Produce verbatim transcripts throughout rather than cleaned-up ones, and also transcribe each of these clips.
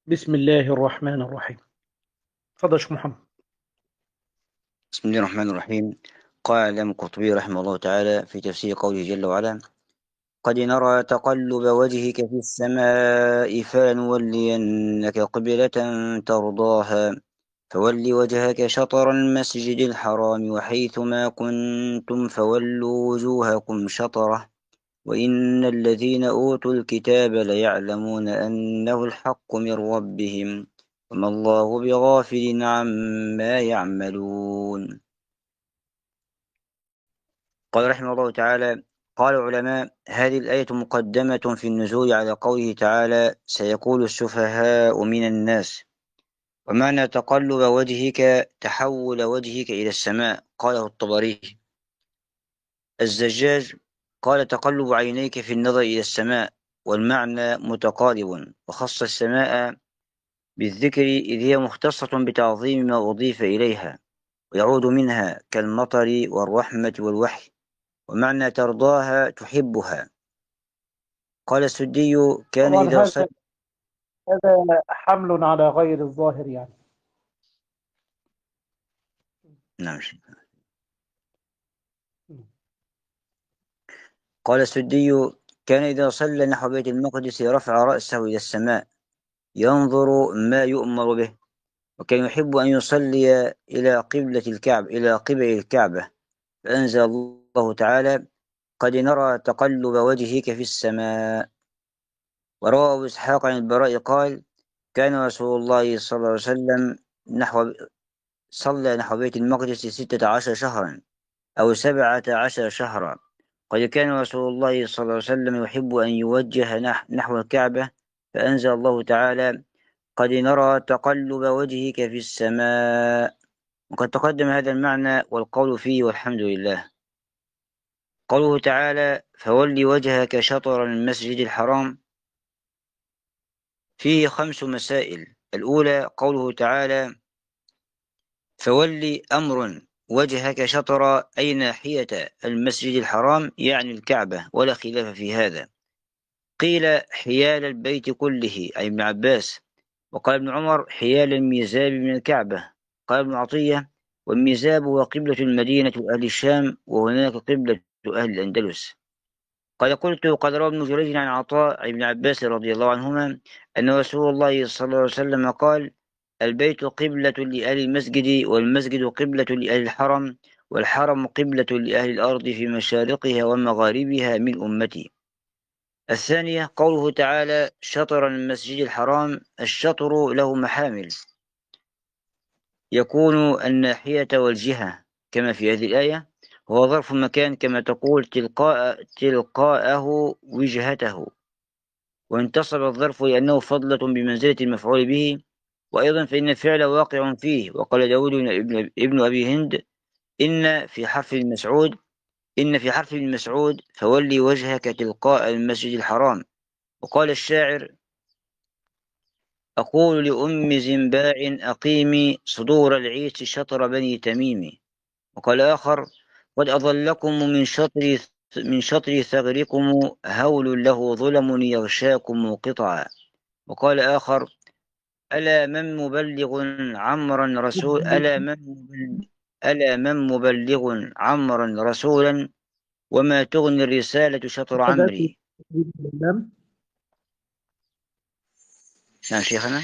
بسم الله الرحمن الرحيم. تفضل يا شيخ محمد. بسم الله الرحمن الرحيم. قال الإمام القرطبي رحمه الله تعالى في تفسير قوله جل وعلا: قد نرى تقلب وجهك في السماء فلنولينك قبلة ترضاها فول وجهك شطر المسجد الحرام وحيث ما كنتم فولوا وجوهكم شطرة وإن الذين أوتوا الكتاب ليعلمون أنه الحق من ربهم وما الله بغافل عما يعملون. قال رحمه الله تعالى: قال العلماء: هذه الآية مقدمة في النزول على قوله تعالى: سيقول السفهاء من الناس. ومعنى تقلب وجهك تحول وجهك إلى السماء. قاله الطبري. الزجاج قال: تقلب عينيك في النظر إلى السماء، والمعنى متقارب، وخص السماء بالذكر إذ هي مختصة بتعظيم ما أضيف إليها ويعود منها كالمطر والرحمة والوحي. ومعنى ترضاها تحبها. قال السدي: كان طبعا إذا هذا صلى. هذا حمل على غير الظاهر يعني. نعم. قال السدي: كان إذا صلى نحو بيت المقدس رفع رأسه إلى السماء ينظر ما يؤمر به، وكان يحب أن يصلي إلى قبلة الكعبة إلى قبل الكعبة، فأنزل الله تعالى: قد نرى تقلب وجهك في السماء. وروى أبو إسحاق عن البراء قال: كان رسول الله صلى الله عليه وسلم نحو صلى نحو بيت المقدس ستة عشر شهرا أو سبعة عشر شهرا. قد كان رسول الله صلى الله عليه وسلم يحب أن يوجه نح- نحو الكعبة، فأنزل الله تعالى: قد نرى تقلب وجهك في السماء. وقد تقدم هذا المعنى والقول فيه، والحمد لله. قوله تعالى: فول وجهك شطر المسجد الحرام، فيه خمس مسائل. الأولى قوله تعالى: فول أمر وجهك شطر، أي ناحية المسجد الحرام، يعني الكعبة، ولا خلاف في هذا. قيل حيال البيت كله، أي ابن عباس. وقال ابن عمر: حيال الميزاب من الكعبة. قال ابن عطية: والميزاب هو قبلة المدينة وأهل الشام، وهناك قبلة أهل الأندلس. قال: قلت قد روى ابن جريج عن عطاء عن ابن عباس رضي الله عنهما أن رسول الله صلى الله عليه وسلم قال: البيت قبلة لأهل المسجد، والمسجد قبلة لأهل الحرم، والحرم قبلة لأهل الأرض في مشارقها ومغاربها من أمتي. الثانية قوله تعالى: شطر المسجد الحرام. الشطر له محامل، يكون الناحية والجهة كما في هذه الآية، هو ظرف مكان كما تقول تلقاء تلقاءه وجهته، وانتصب الظرف لأنه فضلة بمنزلة المفعول به. وأيضا فإن الفعل واقع فيه. وقال داود ابن, ابن أبي هند: إن في حرف المسعود إن في حرف المسعود فولي وجهك تلقاء المسجد الحرام. وقال الشاعر: أقول لأم زنباع أقيمي صدور العيس شطر بني تميم. وقال آخر: قد أظلكم من شطر من شطر ثغركم هول له ظلم يغشاكم قطعا. وقال آخر: ألا من مبلغ عمرا رسول ألا من مبلغ ألا من مبلغ عمرا رسولا، وما تغني الرسالة شطر هذا في عمري. تقريب الإسلام. نعم شيخنا.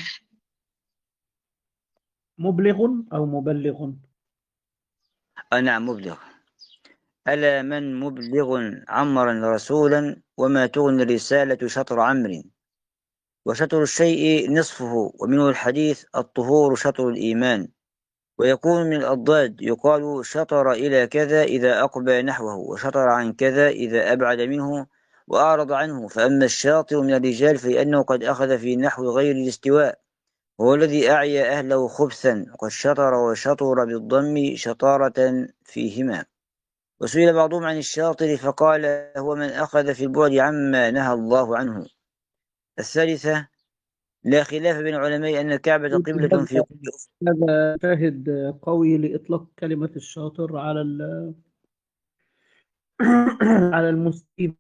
مبلغ أو مبلغ. آه نعم، مبلغ. ألا من مبلغ عمرا رسولا، وما تغني الرسالة شطر عمري. وشطر الشيء نصفه، ومنه الحديث: الطهور شطر الإيمان. ويكون من الأضداد، يقال شطر إلى كذا إذا أقبل نحوه، وشطر عن كذا إذا أبعد منه وأعرض عنه. فأما الشاطر من الرجال فلأنه قد أخذ في نحو غير الاستواء، وهو الذي أعيا أهله خبثا. وقد شطر وشطر بالضم شطارة فيهما. وسئل بعضهم عن الشاطر فقال: هو من أخذ في البعد عما نهى الله عنه. الثالثة: لا خلاف بين العلماء أن الكعبة قبلة في هذا كل أفق. هذا شاهد قوي لإطلاق كلمة الشاطر على ال- على المسلم.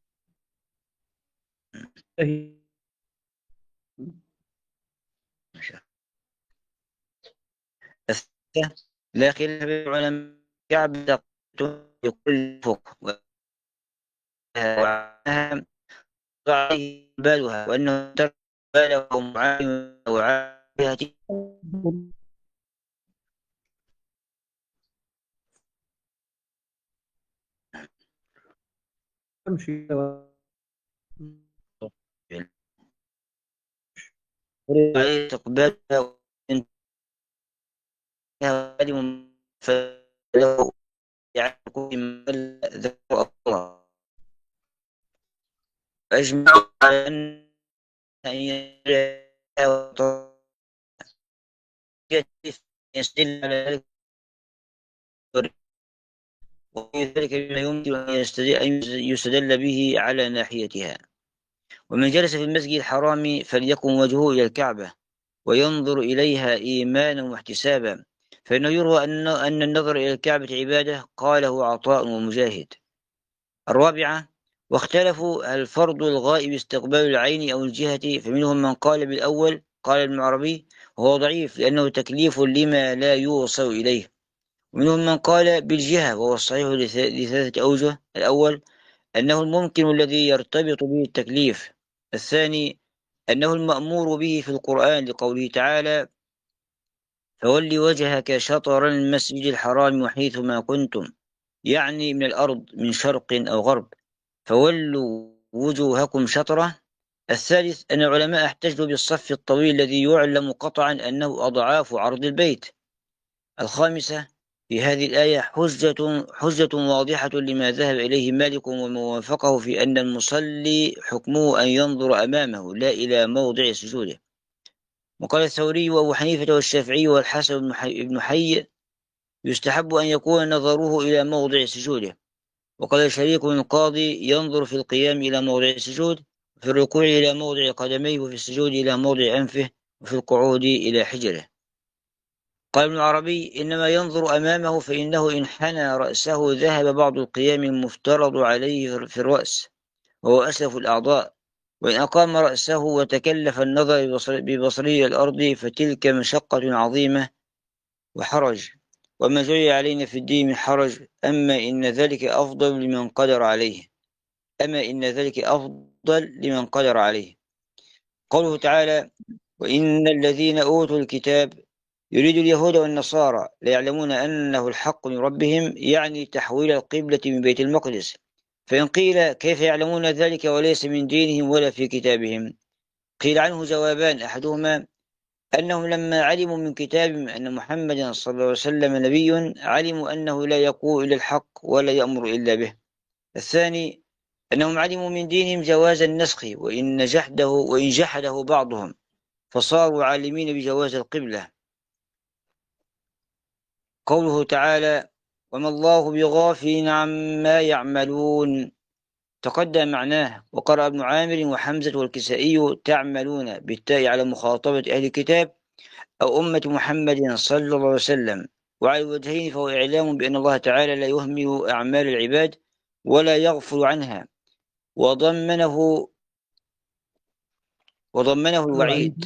لا خلاف بين العلماء الكعبة بكل فوق وعنها عليه بالها وأنه ترك باله معالم وعالية امشي. عليه استقبالها وانتهى فله يعني كل من ذكر الله فأجمعوا على أن يستدل على ذلك وفي ذلك بما يمكن أن يستدل به على ناحيتها. ومن جلس في المسجد الحرام فليكن وجهه إلى الكعبة وينظر إليها إيمانا واحتسابا، فإنه يروى أن أن النظر إلى الكعبة عبادة، قاله عطاء ومجاهد. الرابعة: واختلفوا هل فرض الغائب استقبال العين أو الجهة، فمنهم من قال بالأول قال ابن عربي وهو ضعيف لأنه تكليف لما لا يوصل إليه، ومنهم من قال بالجهة وهو الصحيح لثلاثة أوجه: الأول أنه الممكن الذي يرتبط به التكليف، الثاني أنه المأمور به في القرآن لقوله تعالى: فول وجهك شطر المسجد الحرام وحيثما كنتم، يعني من الأرض من شرق أو غرب، فولوا وجوهكم شطرة. الثالث أن العلماء احتجوا بالصف الطويل الذي يعلم قطعا أنه أضعاف عرض البيت. الخامسة: في هذه الآية حجة حجة واضحة لما ذهب إليه مالك ومن وافقه في أن المصلي حكمه أن ينظر أمامه لا إلى موضع سجوده. وقال الثوري وأبو حنيفة والشافعي والحسن بن حي يستحب أن يكون نظره إلى موضع سجوده. وقال شريك القاضي ينظر في القيام إلى موضع السجود، وفي الركوع إلى موضع قدميه، وفي السجود إلى موضع أنفه، وفي القعود إلى حجره. قال ابن عربي إنما ينظر أمامه فإنه إن حنى رأسه ذهب بعض القيام المفترض عليه في الرأس وهو أسلف الأعضاء، وإن أقام رأسه وتكلف النظر ببصره إلى الأرض فتلك مشقة عظيمة وحرج، وما جري علينا في الدين من حرج، أما إن ذلك أفضل لمن قدر عليه أما إن ذلك أفضل لمن قدر عليه. قوله تعالى: وإن الذين أوتوا الكتاب يريد اليهود والنصارى لا يعلمون أنه الحق من ربهم، يعني تحويل القبلة من بيت المقدس. فإن قيل كيف يعلمون ذلك وليس من دينهم ولا في كتابهم؟ قيل عنه جوابان: أحدهما أنهم لما علموا من كتابهم أن محمدا صلى الله عليه وسلم نبي علموا أنه لا يقول إلا الحق ولا يأمر إلا به. الثاني أنهم علموا من دينهم جواز النسخ وإن جحده وإن جحده بعضهم فصاروا عالمين بجواز القبلة. قوله تعالى: وما الله بغافل عما يعملون، تقدم معناه. وقرأ ابن عامر وحمزة والكسائي تعملون بالتاء على مخاطبة أهل الكتاب أو أمة محمد صلى الله عليه وسلم، وعلى الوجهين فهو إعلام بأن الله تعالى لا يهمل أعمال العباد ولا يغفل عنها، وضمنه وضمنه الوعيد.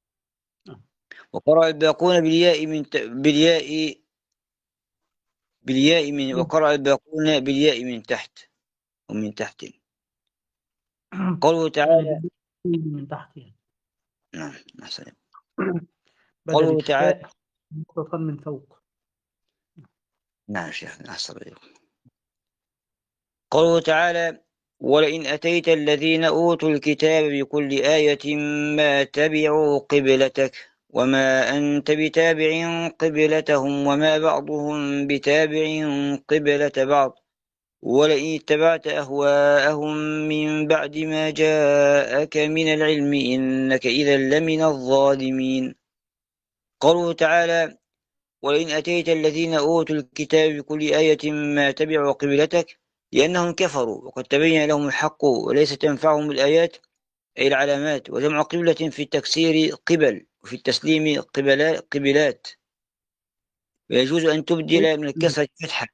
وقرأ الباقون بالياء من ت... بالياء بالياء من وقرأ الباقون بالياء من تحت ومن تحت. قوله تعالى من تحت يعني. نعم أحسن. بدل قوله تعالى الشتاء مخففا من فوق. نعم شيخنا أحسن. قوله تعالى: ولئن أتيت الذين أوتوا الكتاب بكل آية ما تبعوا قبلتك وما أنت بتابع قبلتهم وما بعضهم بتابع قبلة بعض ولئن اتبعت أهواءهم من بعد ما جاءك من العلم إنك إذا لمن الظالمين. قوله تعالى: ولئن أتيت الذين أوتوا الكتاب بكل آية ما تبعوا قبلتك، لأنهم كفروا وقد تبين لهم الحق وليس تنفعهم الآيات أي العلامات. وجمع قبلة في التكسير قبل وفي التسليم قبلات، ويجوز أن تبدل من الكسرة فتحة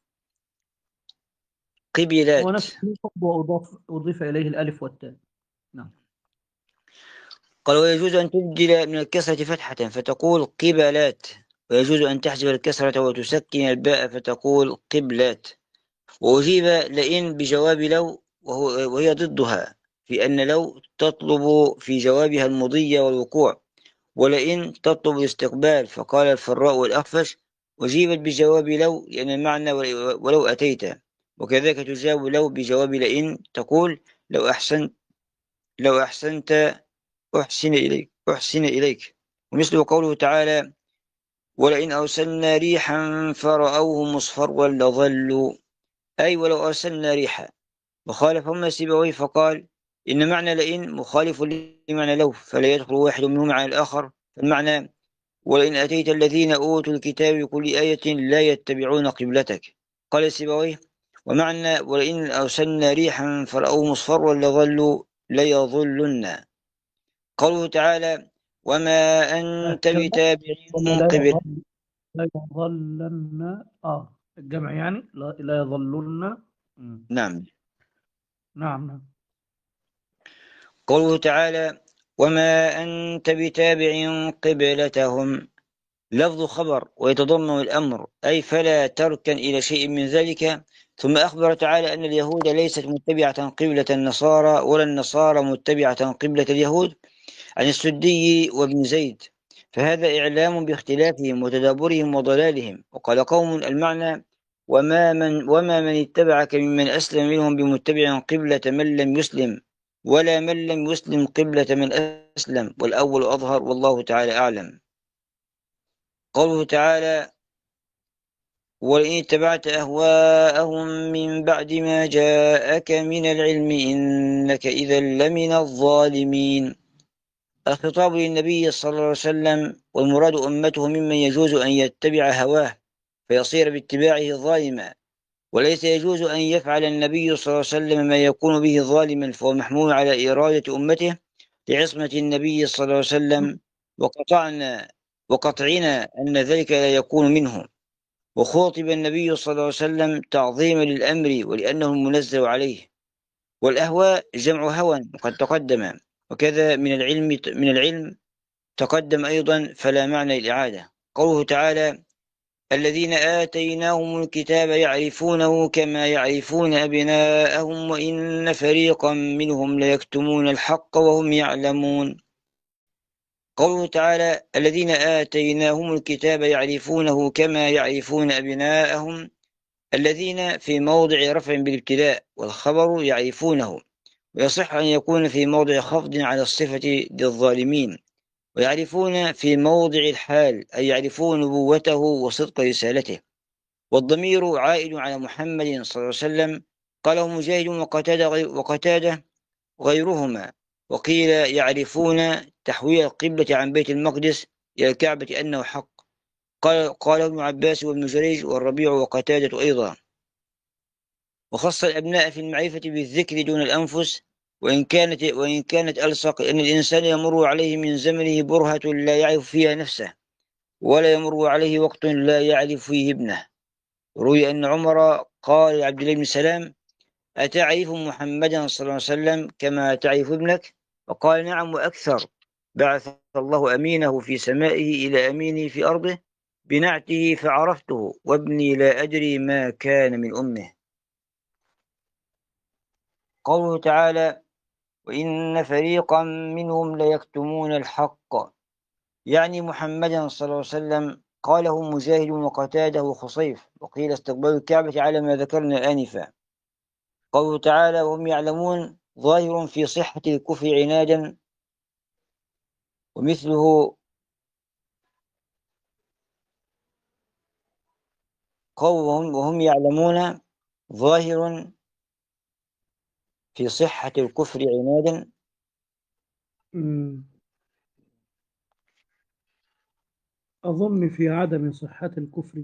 قبلات. هو نفس وأضاف أضيف إليه الألف والتاء. نعم. قال ويجوز أن تبدل من الكسرة فتحة فتقول قبلات، ويجوز أن تحذف الكسرة وتسكن الباء فتقول قبلات. وأجيب لئن بجواب لو وهو وهي ضدها، في أن لو تطلب في جوابها المضي والوقوع، ولئن تطلب الاستقبال. فقال الفراء والأخفش: أجيبت بجواب لو لأن المعنى ولو أتيت. وكذلك تجاوب لو بجواب لئن، تقول: لو أحسنت لو أحسنت أحسن إليك أحسن إليك. ومثل قوله تعالى: ولئن أرسلنا ريحا فرأوه مصفرا لظلوا، أي ولو أرسلنا ريحا. وخالفهما سيبويه فقال: إن معنى لئن مخالف لمعنى لو، فلا يدخل واحد منهما على الآخر. فالمعنى: ولئن أتيت الذين أوتوا الكتاب بكل آية لا يتبعون قبلتك. قال سيبويه: ومعنى ولئن أرسلنا ريحا فرأوه مصفرا لظلوا ليظلن. قوله تعالى: وما أنت الجمع بتابع ولا لا قبل. يظل لا يظلن اه الجمع يعني لا, لا يظلن. مم. نعم. نعم نعم. قوله تعالى: وما أنت بتابع قبلتهم، لفظ خبر ويتضمن الأمر، أي فلا تركن إلى شيء من ذلك. ثم أخبر تعالى أن اليهود ليست متبعة قبلة النصارى، ولا النصارى متبعة قبلة اليهود، عن السدي وابن زيد. فهذا إعلام باختلافهم وتدابرهم وضلالهم. وقال قوم: المعنى: وما من وما من اتبعك ممن أسلم منهم بمتبع قبلة من لم يسلم، ولا من لم يسلم قبلة من أسلم، والأول أظهر والله تعالى أعلم. قوله تعالى: ولئن اتبعت أهواءهم من بعد ما جاءك من العلم إنك إذا لمن الظالمين. الخطاب للنبي صلى الله عليه وسلم، والمراد أمته ممن يجوز أن يتبع هواه فيصير باتباعه ظالما، وليس يجوز أن يفعل النبي صلى الله عليه وسلم ما يكون به ظالما، فهو محمول على إرادة أمته لعصمة النبي صلى الله عليه وسلم، وقطعنا وقطعنا أن ذلك لا يكون منه. وخاطب النبي صلى الله عليه وسلم تعظيما للأمر ولأنه المنزل عليه. والأهواء جمع هوى وقد تقدم، وكذا من العلم من العلم تقدم أيضا، فلا معنى للإعادة. قوله تعالى: الذين آتيناهم الكتاب يعرفونه كما يعرفون أبناءهم وإن فريقا منهم ليكتمون الحق وهم يعلمون. قوله تعالى: الذين آتيناهم الكتاب يعرفونه كما يعرفون أبناءهم، الذين في موضع رفع بالابتداء، والخبر يعرفونه، ويصح أن يكون في موضع خفض على الصفة للظالمين، ويعرفون في موضع الحال، أي يعرفون نبوته وصدق رسالته. والضمير عائد على محمد صلى الله عليه وسلم. قاله مجاهد وقتادة غير وقتادة غيرهما. وقيل يعرفون تحويل القبلة عن بيت المقدس إلى الكعبة أنه حق. قال قال ابن عباس وابن جريج والربيع وقتادة أيضا. وخص الأبناء في المعرفة بالذكر دون الأنفس، وإن كانت وإن كانت ألصق، أن الإنسان يمر عليه من زمنه برهة لا يعرف فيها نفسه، ولا يمر عليه وقت لا يعرف فيه ابنه. روي أن عمر قال لعبد الله بن سلام: أتعرف محمدا صلى الله عليه وسلم كما تعرف ابنك؟ وقال: نعم وأكثر. بعث الله أمينه في سمائه إلى أمينه في أرضه بنعته فعرفته، وابني لا أدري ما كان من أمه. قوله تعالى: وإن فريقا منهم ليكتمون الحق، يعني محمدا صلى الله عليه وسلم. قاله مجاهد وقتاده وخصيف. وقيل استقبال الكعبة على ما ذكرنا آنفا. قوله تعالى: وهم يعلمون، ظاهر في صحة الكفر عنادا، ومثله قولهم وهم يعلمون ظاهر في صحة الكفر عنادا. مم. أظن في عدم صحة الكفر،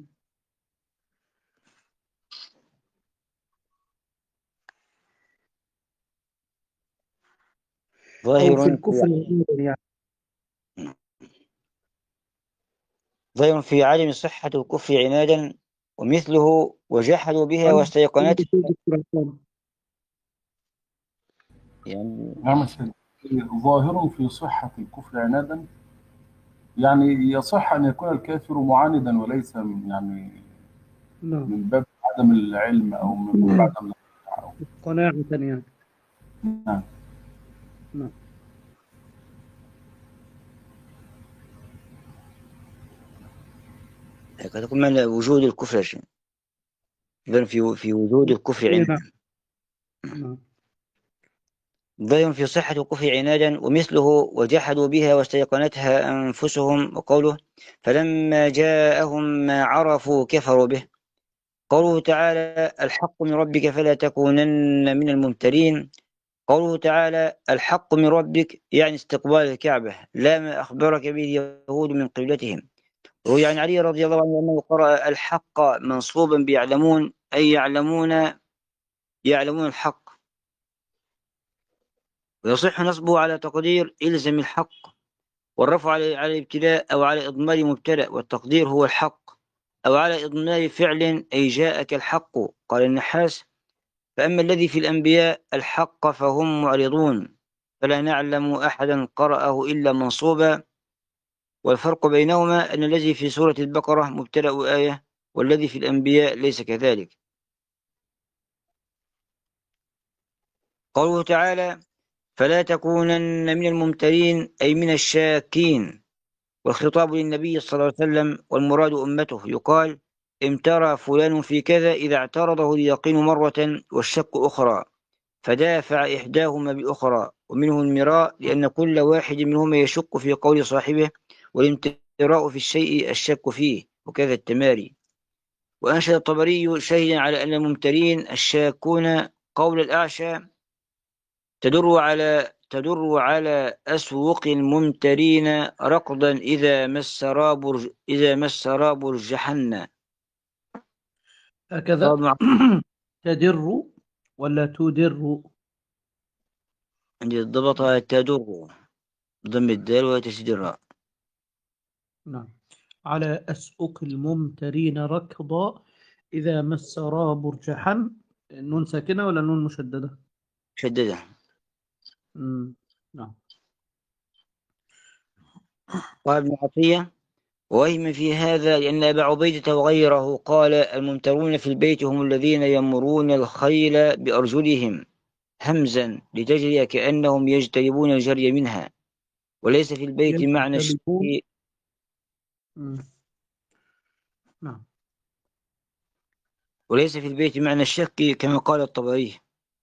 أو في ظاهر في الكفر عموما يعني. ظاهر في عدم صحة الكفر عنادا، ومثله وجحدوا بها واستيقنتها. يعني نعم سيدي. ظاهر في صحة الكفر عنادا. يعني يصح أن يكون الكافر معاندا وليس من- يعني نعم. من باب عدم العلم أو من باب عدم الاطلاع. قناعة يعني. نعم. نعم. قد تكون معنى وجود الكفر يا شيخ. إذن في في وجود الكفر إيه، نعم. عنادا. نعم. ضير في صحة الكفر عنادا، ومثله وجحدوا بها واستيقنتها أنفسهم. وقوله فلما جاءهم ما عرفوا كفروا به. قوله تعالى الحق من ربك فلا تكونن من الممترين. قوله تعالى الحق من ربك يعني استقبال الكعبة، لا ما أخبرك به اليهود من قبلتهم. روي عن علي رضي الله عنه أنه قرأ الحق منصوبا بيعلمون، أي يعلمون يعلمون الحق. ويصح نصبه على تقدير إلزم الحق، والرفع على على الابتلاء أو على إضمار مبتدأ، والتقدير هو الحق، أو على إضمار فعل أي جاءك الحق. قال النحاس فأما الذي في الأنبياء الحق فهم معرضون، فلا نعلم أحدا قرأه إلا منصوبا. والفرق بينهما أن الذي في سورة البقرة مبتدأ آية، والذي في الأنبياء ليس كذلك. قوله تعالى فلا تكونن من الممترين أي من الشاكين، والخطاب للنبي صلى الله عليه وسلم والمراد أمته. يقال امترى فلان في كذا إذا اعترضه اليقين مرة والشك أخرى، فدافع إحداهما بالأخرى. ومنه المراء لأن كل واحد منهما يشك في قول صاحبه، والامتراء في الشيء الشك فيه، وكذا التماري. وأنشد الطبري شهيدا على أن الممترين الشاكون قول الأعشى تدر على تدر على أسوق الممترين ركضا إذا مس راب إذا مس راب الجحن. هكذا. طبعا تدر ولا تدر؟ عندي ضبطها تدر ضم الدال وتشديد الراء. نعم. على أسؤق الممترين ركضا إذا مس راب الجحن. النون ساكنة ولا النون مشددة؟ شددها. مم. نعم. قال ابن عطية وهم في هذا لأن أبا عبيدة وغيره قال الممترون في البيت هم الذين يمرون الخيل بأرجلهم همزا لتجري كأنهم يجتلبون الجري منها، وليس في البيت معنى الشك. يجتلبون. مم. نعم. وليس في البيت معنى الشك كما قال الطبري.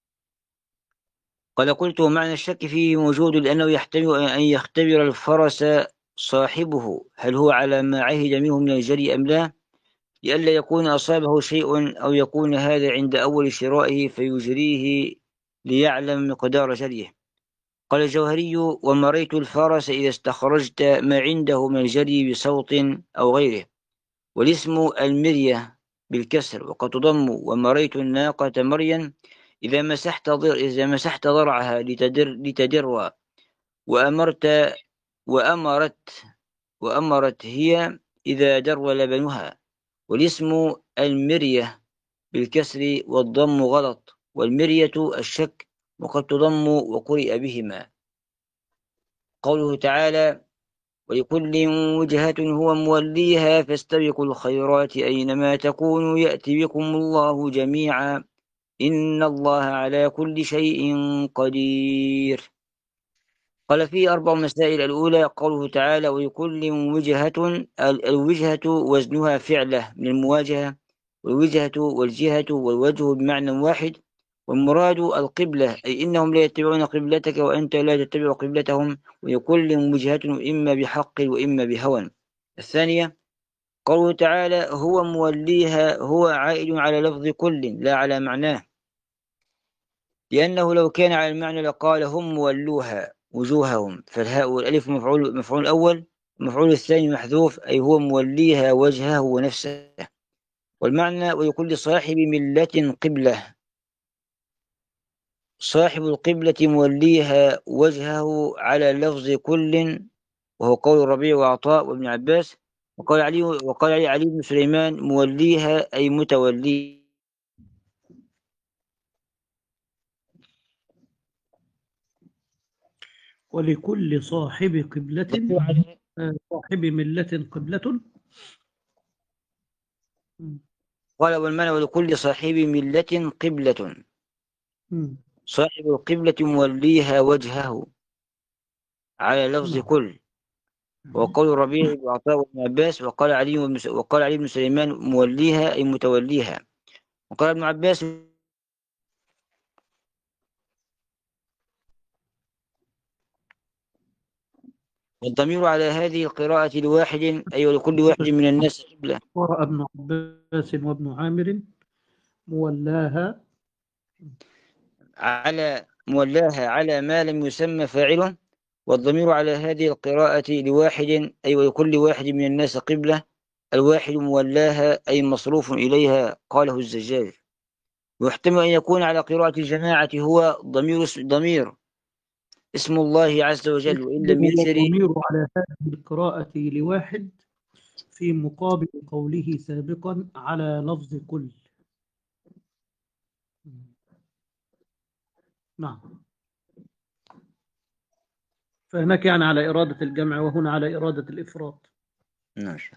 قال قلت معنى الشك فيه موجود لأنه يحتمل أن يختبر الفرس صاحبه هل هو على ما عهد منه من الجري أم لا، لئلا يكون أصابه شيء أو يكون هذا عند أول شرائه فيجريه ليعلم مقدار جريه. قال الجوهري ومريت الفرس إذا استخرجت ما عنده من الجري بصوت أو غيره. والاسم المرية بالكسر وقد تضم ومريت الناقة مريا إذا مسحت ضر إذا مسحت ضرعها لتدر لتدر. وأمرت وأمرت وأمرت هي إذا در لبنها. والاسم المرية بالكسر والضم غلط، والمرية الشك وقد تضم وقرئ بهما. قوله تعالى ولكل وجهة هو موليها فاستبقوا الخيرات أينما تكونوا يأتي بكم الله جميعا إن الله على كل شيء قدير. قال فيه أربع مسائل. الأولى قوله تعالى ولكل وجهة، الوجهة وزنها فعلة من المواجهة، والوجهة والجهة والوجه بمعنى واحد، والمراد القبلة أي إنهم لا يتبعون قبلتك وأنت لا تتبع قبلتهم، ولكل وجهة إما بحق وإما بهوى. الثانية قوله تعالى هو موليها، هو عائد على لفظ كل لا على معناه، لأنه لو كان على المعنى لقال هم مولوها وجوههم، فالهاء والألف مفعول مفعول أول، المفعول الثاني محذوف أي هو موليها وجهه ونفسه. والمعنى ولكل صاحب ملة قبلة، صاحب القبلة موليها وجهه على لفظ كل، وهو قول الربيع وعطاء وابن عباس. وقال علي وقال علي, علي بن سليمان موليها أي متولي. ولكل صاحب قبلة آه، صاحب ملة قبلة. مم. قال والمعنى ولكل صاحب ملة قبلة، مم. صاحب القبلة موليها وجهه على لفظ نعم. كل. وقول الربيع وعطاء بن عباس، وقال علي بن وقال علي بن سليمان موليها أي متوليها. وقال ابن عباس والضمير على هذه القراءة لواحد أي ولكل واحد من الناس قبلة. قرأ ابن عباس وابن عامر مولاها. على مولاها على ما لم يسمى فاعله. والضمير على هذه القراءة لواحد أي ولكل واحد من الناس قبلة. الواحد مولاها أي مصروف إليها، قاله الزجاج. ويحتمل أن يكون على قراءة الجماعة هو ضمير اسم ضمير اسم الله عز وجل، وإن لم يجري. الضمير على هذه القراءة لواحد في مقابل قوله سابقا على لفظ كل. نعم. فهناك يعني على إرادة الجمع، وهنا على إرادة الإفراد. ماشي.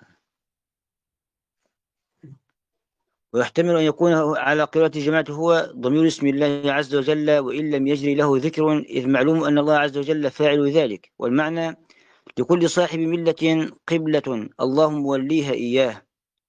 ويحتمل أن يكون على قراءة الجماعة هو ضمير اسم الله عز وجل، وإن لم يجري له ذكر، إذ معلوم أن الله عز وجل فاعل ذلك. والمعنى لكل صاحب ملة قبلة الله موليها إياه.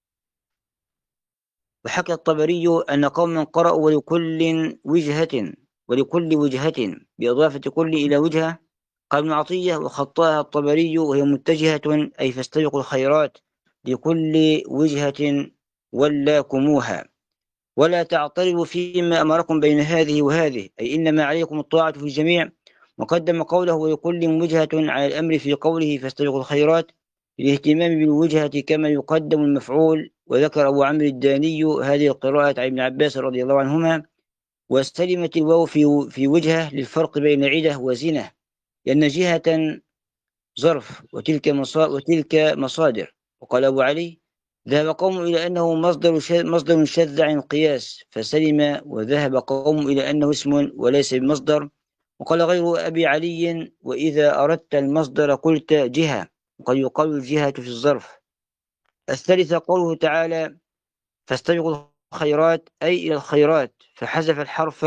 وحكى الطبري أن قوما قرأوا ولكل وجهة ولكل وجهة بإضافة كل إلى وجهة. قال ابن عطية وخطاها الطبري وهي متجهة أي فاستبقوا الخيرات لكل وجهة ولاكموها، ولا تعترضوا فيما أمركم بين هذه وهذه، أي إنما عليكم الطاعة في الجميع. وقدم قوله ولكل وجهة على الأمر في قوله فاستبقوا الخيرات للاهتمام بالوجهة كما يقدم المفعول. وذكر أبو عمرو الداني هذه القراءة عن ابن عباس رضي الله عنهما. واستلمت الواو في في وجهة للفرق بين عدة وزنة، لأن جهة ظرف وتلك وتلك مصادر. وقال أبو علي ذهب قوم إلى أنه مصدر مصدر شذ عن القياس فسلم، وذهب قوم إلى أنه اسم وليس بمصدر. وقال غير أبي علي وإذا أردت المصدر قلت جهة، وقد يقال الجهة في الظرف. الثالثة قوله تعالى فاستبقوا الخيرات أي إلى الخيرات، فحذف الحرف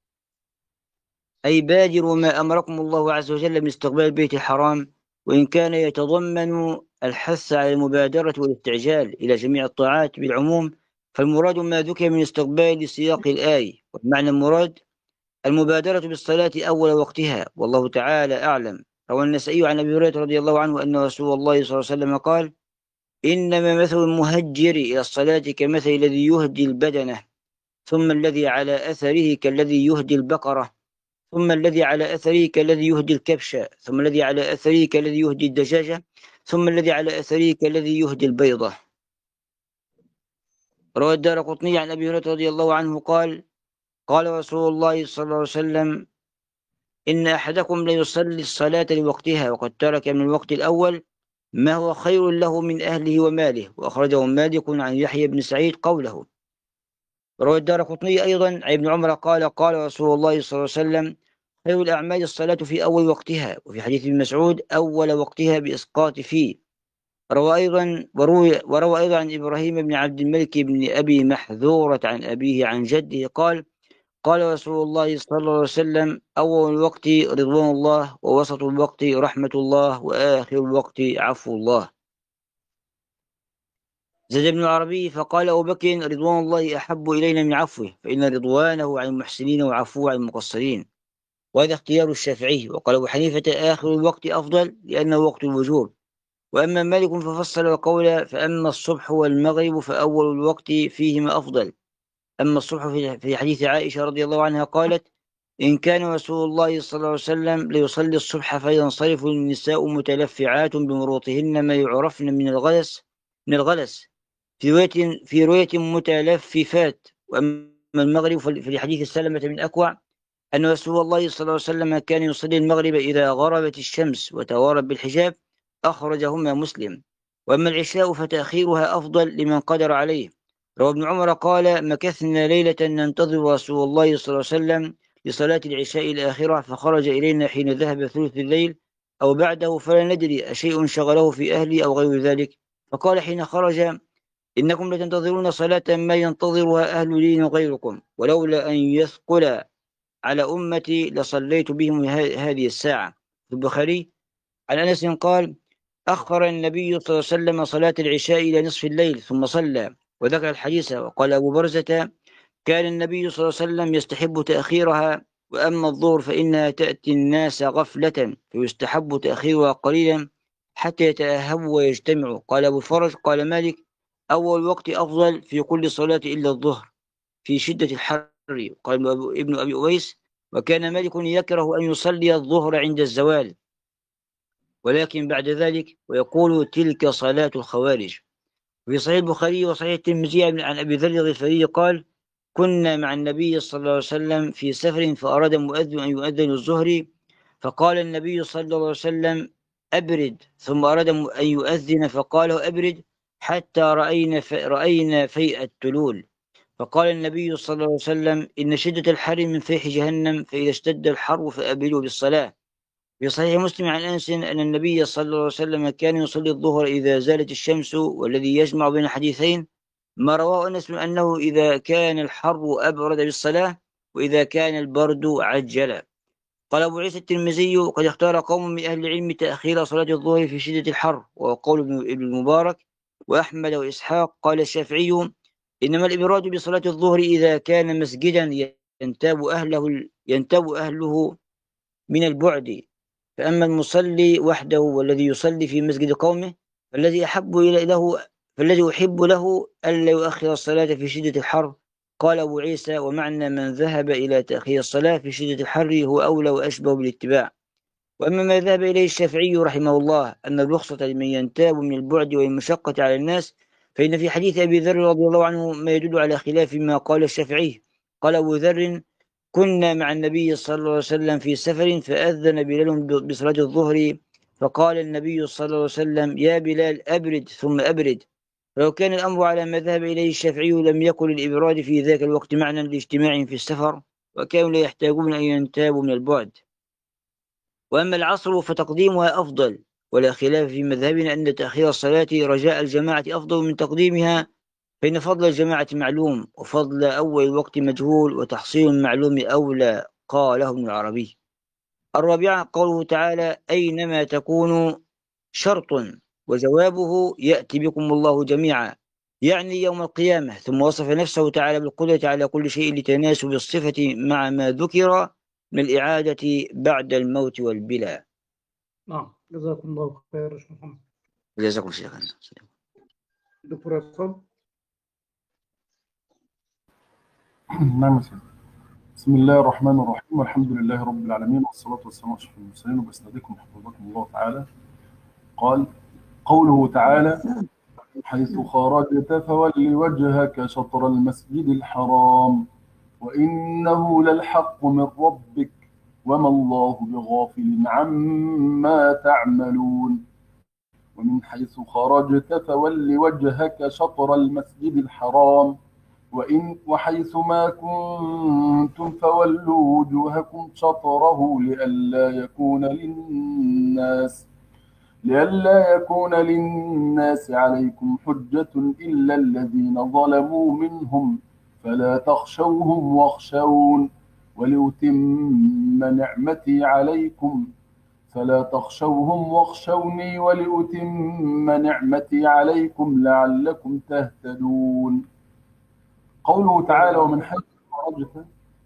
أي بادروا ما أمركم الله عز وجل من استقبال البيت الحرام، وإن كان يتضمن الحث على المبادرة والاستعجال إلى جميع الطاعات بالعموم، فالمراد ما ذكر من استقبال سياق الآية. والمعنى المراد المبادرة بالصلاة أول وقتها، والله تعالى أعلم. روى النسائي عن أبي هريرة رضي الله عنه أن رسول الله صلى الله عليه وسلم قال إنما مثل المهجر إلى الصلاة كمثل الذي يهدي البدنة ثم الذي على أثره كالذي يهدي البقرة ثم الذي على أثره كالذي يهدي الكبش ثم الذي على أثره كالذي يهدي الدجاجة ثم الذي على أثره كالذي يهدي البيضة. روى الدارقطني عن أبي هريرة رضي الله عنه قال قال رسول الله صلى الله عليه وسلم إن أحدكم ليصلي الصلاة لوقتها وقد ترك من الوقت الأول ما هو خير له من أهله وماله. وأخرجه مالك عن يحيى بن سعيد قوله. روى الدارقطني أيضا عن ابن عمر قال قال رسول الله صلى الله عليه وسلم خير الأعمال الصلاة في أول وقتها. وفي حديث ابن مسعود أول وقتها بإسقاط فيه. روى أيضا وروى, وروى أيضا عن إبراهيم بن عبد الملك بن أبي محذورة عن أبيه عن جده قال قال رسول الله صلى الله عليه وسلم أول الوقت رضوان الله ووسط الوقت رحمة الله وآخر الوقت عفو الله. زاد ابن العربي فقال أبو بكر رضوان الله أحب إلينا من عفوه فإن رضوانه عن المحسنين وعفوه عن المقصرين. وهذا اختيار الشافعي. وقال أبو حنيفة آخر الوقت أفضل لأنه وقت الوجوب. وأما مالك ففصل القول فأما الصبح والمغرب فأول الوقت فيهما أفضل. أما الصبح في حديث عائشة رضي الله عنها قالت إن كان رسول الله صلى الله عليه وسلم ليصلي الصبح فينصرف النساء متلفعات بمروطهن ما يعرفن من الغلس من الغلس في رواية في رواية متلففات. وأما المغرب في حديث سلمة من أكوع أن رسول الله صلى الله عليه وسلم كان يصلي المغرب إذا غربت الشمس وتوارت بالحجاب، أخرجهما مسلم. وأما العشاء فتأخيرها أفضل لمن قدر عليه. روى ابن عمر قال مكثنا ليلة ننتظر رسول الله صلى الله عليه وسلم لصلاة العشاء الآخرة فخرج إلينا حين ذهب ثلث الليل أو بعده فلا ندري أشيء شغله في أهلي أو غير ذلك. فقال حين خرج: إنكم لتنتظرون صلاة ما ينتظرها أهل دين غيركم، ولولا أن يثقل على أمتي لصليت بهم هذه الساعة. في البخاري عن أنس قال: أخر النبي صلى الله عليه وسلم صلاة العشاء إلى نصف الليل ثم صلى، وذكر الحديث. وقال أبو برزة: كان النبي صلى الله عليه وسلم يستحب تأخيرها، وأما الظهر فإنها تأتي الناس غفلة فيستحب تأخيرها قليلا حتى يتأهبوا ويجتمعوا. قال أبو الفرج قال مالك: أول وقت أفضل في كل صلاة إلا الظهر في شدة الحر. قال ابن أبي أويس: وكان مالك يكره أن يصلي الظهر عند الزوال ولكن بعد ذلك، ويقول: تلك صلاة الخوارج. في صحيح البخاري وصحيح الترمذي عن أبي ذر الغفاري قال: كنا مع النبي صلى الله عليه وسلم في سفر فأراد مؤذن أن يؤذن الظهر، فقال النبي صلى الله عليه وسلم: أبرد. ثم أراد أن يؤذن فقال: أبرد حتى رأينا رأينا فيء التلول. فقال النبي صلى الله عليه وسلم: إن شدة الحر من فيح جهنم، فإذا اشتد الحر فأبروا بالصلاة. في صحيح مسلم عن أنس أن النبي صلى الله عليه وسلم كان يصلي الظهر إذا زالت الشمس، والذي يجمع بين الحديثين ما رواه أنس من أنه إذا كان الحر أبرد بالصلاة، وإذا كان البرد عجل. قال أبو عيسى الترمذي: قد اختار قوم من أهل العلم تأخير صلاة الظهر في شدة الحر، وقول ابن المبارك وأحمد وإسحاق. قال الشافعي: إنما الإبراد بصلاة الظهر إذا كان مسجدا ينتاب أهله ينتاب أهله من البعد، فأما المصلي وحده والذي يصلي في مسجد قومه فالذي أحب له فالذي أحب له ألا يؤخر الصلاة في شدة الحر. قال أبو عيسى: ومعنى من ذهب إلى تأخير الصلاة في شدة الحر هو أولى وأشبه بالاتباع. وأما ما ذهب إليه الشافعي رحمه الله أن الرخصة لمن ينتاب من البعد والمشقة على الناس، فإن في حديث أبي ذر رضي الله عنه ما يدل على خلاف ما قال الشافعي. قال أبو ذر: كنا مع النبي صلى الله عليه وسلم في سفر فأذن بلال بصلاة الظهر، فقال النبي صلى الله عليه وسلم: يا بلال أبرد ثم أبرد. فلو كان الأمر على ما ذهب إليه الشافعي لم يكن الإبراد في ذاك الوقت معنى لاجتماعهم في السفر، وكانوا لا يحتاجون أن ينتابوا من البعد. وأما العصر فتقديمها أفضل، ولا خلاف في مذهبنا أن تأخير الصلاة رجاء الجماعة أفضل من تقديمها، فإن فضل الجماعة معلوم، وفضل أول الوقت مجهول، وتحصيل المعلوم أولى. قاله ابن العربي. الرابعة قوله تعالى: أينما تكونوا شرط، وجوابه يأتي بكم الله جميعا، يعني يوم القيامة. ثم وصف نفسه تعالى بالقدرة على كل شيء لتناسب الصفة مع ما ذكر من الإعادة بعد الموت والبلاء. نعم، جزاكم الله خير يا شيخ محمد. جزاكم شيخنا. دكتور عصام. نعم يا سيدي. بسم الله الرحمن الرحيم، والحمد لله رب العالمين، والصلاة والسلام على أشرف المرسلين، وبسندكم حفظكم الله تعالى. قال قوله تعالى: حيث خرجت فول وجهك شطر المسجد الحرام وإنه للحق من ربك وما الله بغافل عما تعملون. ومن حيث خرجت فول وجهك شطر المسجد الحرام وإن وحيث ما كنتم فولوا وجوهكم شطره لئلا يكون للناس لئلا يكون للناس عليكم حجة إلا الذين ظلموا منهم فلا تخشوهم واخشون ولأتم نعمتي عليكم فلا تخشوهم واخشوني ولأتم نعمتي عليكم لعلكم تهتدون. قوله تعالى: ومن حيث خرجت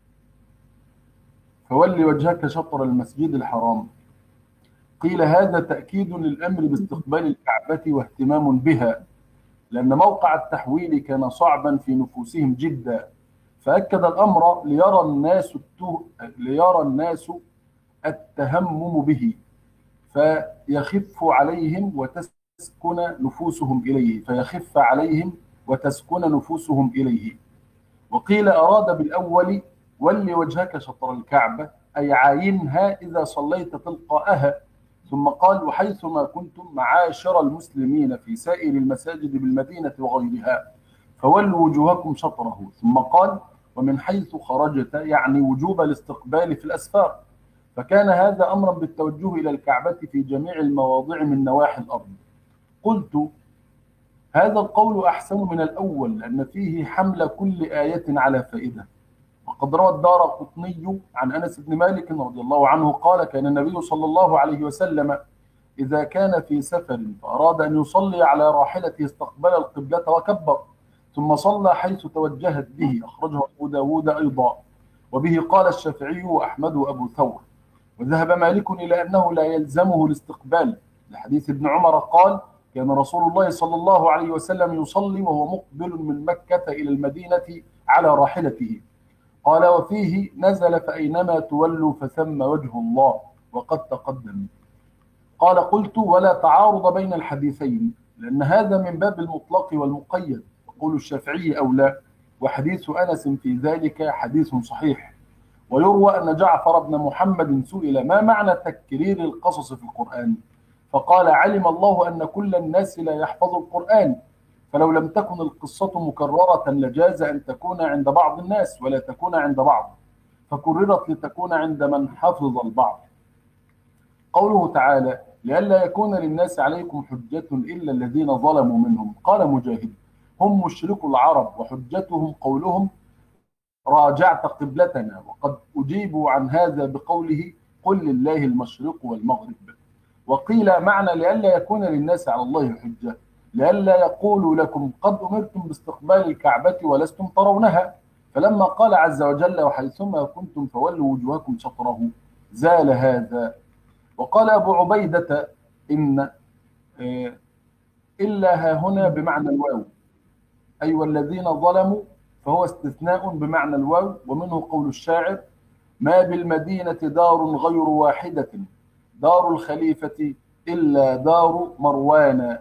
فول وجهك شطر المسجد الحرام. قيل هذا تأكيد للأمر باستقبال الكعبة واهتمام بها، لأن موقع التحويل كان صعبا في نفوسهم جدا، فأكد الأمر ليرى الناس ليرى الناس التهمم به فيخف عليهم وتسكن نفوسهم إليه فيخف عليهم وتسكن نفوسهم إليه. وقيل أراد بالأول: ول وجهك شطر الكعبة، أي عاينها إذا صليت تلقاءها. ثم قال: وحيثما كنتم معاشر المسلمين في سائر المساجد بالمدينة وغيرها فولوا وجوهكم شطره. ثم قال: ومن حيث خرجت يعني وجوب الاستقبال في الأسفار، فكان هذا أمرا بالتوجه إلى الكعبة في جميع المواضع من نواحي الأرض. قلت: هذا القول أحسن من الأول لأن فيه حمل كل آية على فائدة. وقد روى الدارقطني عن أنس بن مالك رضي الله عنه قال: كان النبي صلى الله عليه وسلم إذا كان في سفر فأراد أن يصلي على راحلته استقبل القبلة وكبر، ثم صلى حيث توجهت به. أخرجه أبو داود أيضا، وبه قال الشافعي وأحمد وأبو ثور. وذهب مالك إلى أنه لا يلزمه الاستقبال لحديث ابن عمر قال: كان رسول الله صلى الله عليه وسلم يصلي وهو مقبل من مكة إلى المدينة على راحلته. قال: وفيه نزل: فأينما تولوا فثم وجه الله، وقد تقدم. قال: قلت: ولا تعارض بين الحديثين لأن هذا من باب المطلق والمقيد، يقول الشافعي أولى، وحديث أنس في ذلك حديث صحيح. ويروى أن جعفر بن محمد سئل: ما معنى تكرير القصص في القرآن؟ فقال: علم الله أن كل الناس لا يحفظ القرآن، فلو لم تكن القصة مكررة لجاز أن تكون عند بعض الناس ولا تكون عند بعض، فكررت لتكون عند من حفظ البعض. قوله تعالى: لئلا يكون للناس عليكم حجة إلا الذين ظلموا منهم. قال مجاهد: هم مشركو العرب، وحجتهم قولهم: راجعت قبلتنا. وقد أجيبوا عن هذا بقوله: قل لله المشرق والمغرب. وقيل معنى لئلا يكون للناس على الله حجة لئلا يقولوا لكم قد أمرتم باستقبال الكعبة ولستم ترونها، فلما قال عز وجل: وحيثما كنتم فولوا وجوهكم شطره، زال هذا. وقال أبو عبيدة: إن إلا ها هنا بمعنى الواو، أي والذين ظلموا، فهو استثناء بمعنى الواو. ومنه قول الشاعر: ما بالمدينة دار غير واحدة، دار الخليفة إلا دار مروان.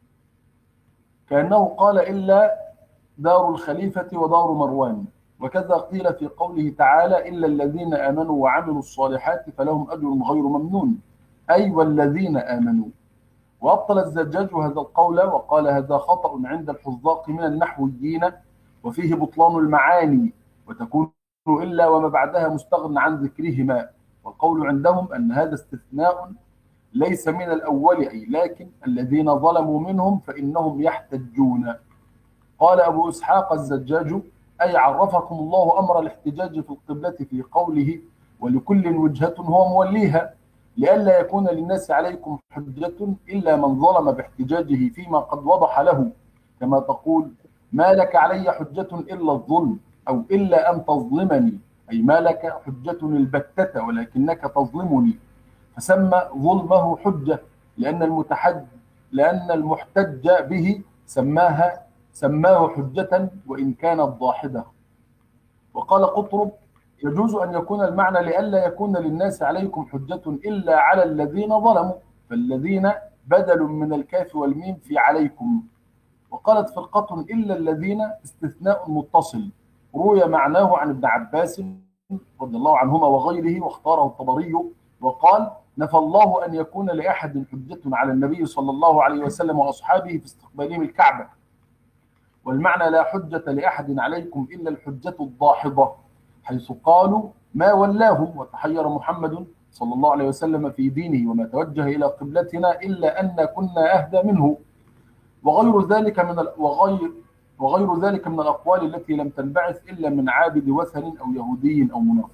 كأنه قال: إلا دار الخليفة ودار مروان. وكذا قيل في قوله تعالى: إلا الذين آمنوا وعملوا الصالحات فلهم أجر غير ممنون، أي والذين آمنوا. وأبطل الزجاج هذا القول وقال: هذا خطأ عند الحذاق من النحويين، وفيه بطلان المعاني، وتكون إلا وما بعدها مستغن عن ذكرهما. والقول عندهم أن هذا استثناء ليس من الأول، أي لكن الذين ظلموا منهم فإنهم يحتجون. قال أبو إسحاق الزجاج: أي عرفكم الله أمر الاحتجاج في القبلة في قوله: ولكل وجهة هو موليها، لئلا يكون للناس عليكم حجة إلا من ظلم باحتجاجه فيما قد وضح له، كما تقول: ما لك علي حجة إلا الظلم، أو إلا أن تظلمني، أي ما لك حجة البتة ولكنك تظلمني. فسمى ظلمه حجة لأن المتحج لأن المحتج به سماها سماه حجة وإن كانت ضاحدة. وقال قطرب: يجوز أن يكون المعنى لئلا يكون للناس عليكم حجة إلا على الذين ظلموا، فالذين بدل من الكاف والميم في عليكم. وقالت فرقة: إلا الذين استثناء متصل، روي معناه عن ابن عباس رضي الله عنهما وغيره، واختاره الطبري وقال: نفى الله أن يكون لأحد حجة على النبي صلى الله عليه وسلم وأصحابه في استقبالهم الكعبة. والمعنى: لا حجة لأحد عليكم إلا الحجة الضاحضة، حيث قالوا: ما ولاهم وتحير محمد صلى الله عليه وسلم في دينه وما توجه إلى قبلتنا إلا أن كنا أهدى منه. وغير ذلك من ال... وغير وغير ذلك من الأقوال التي لم تنبعث إلا من عابد وثن أو يهودي أو منافق.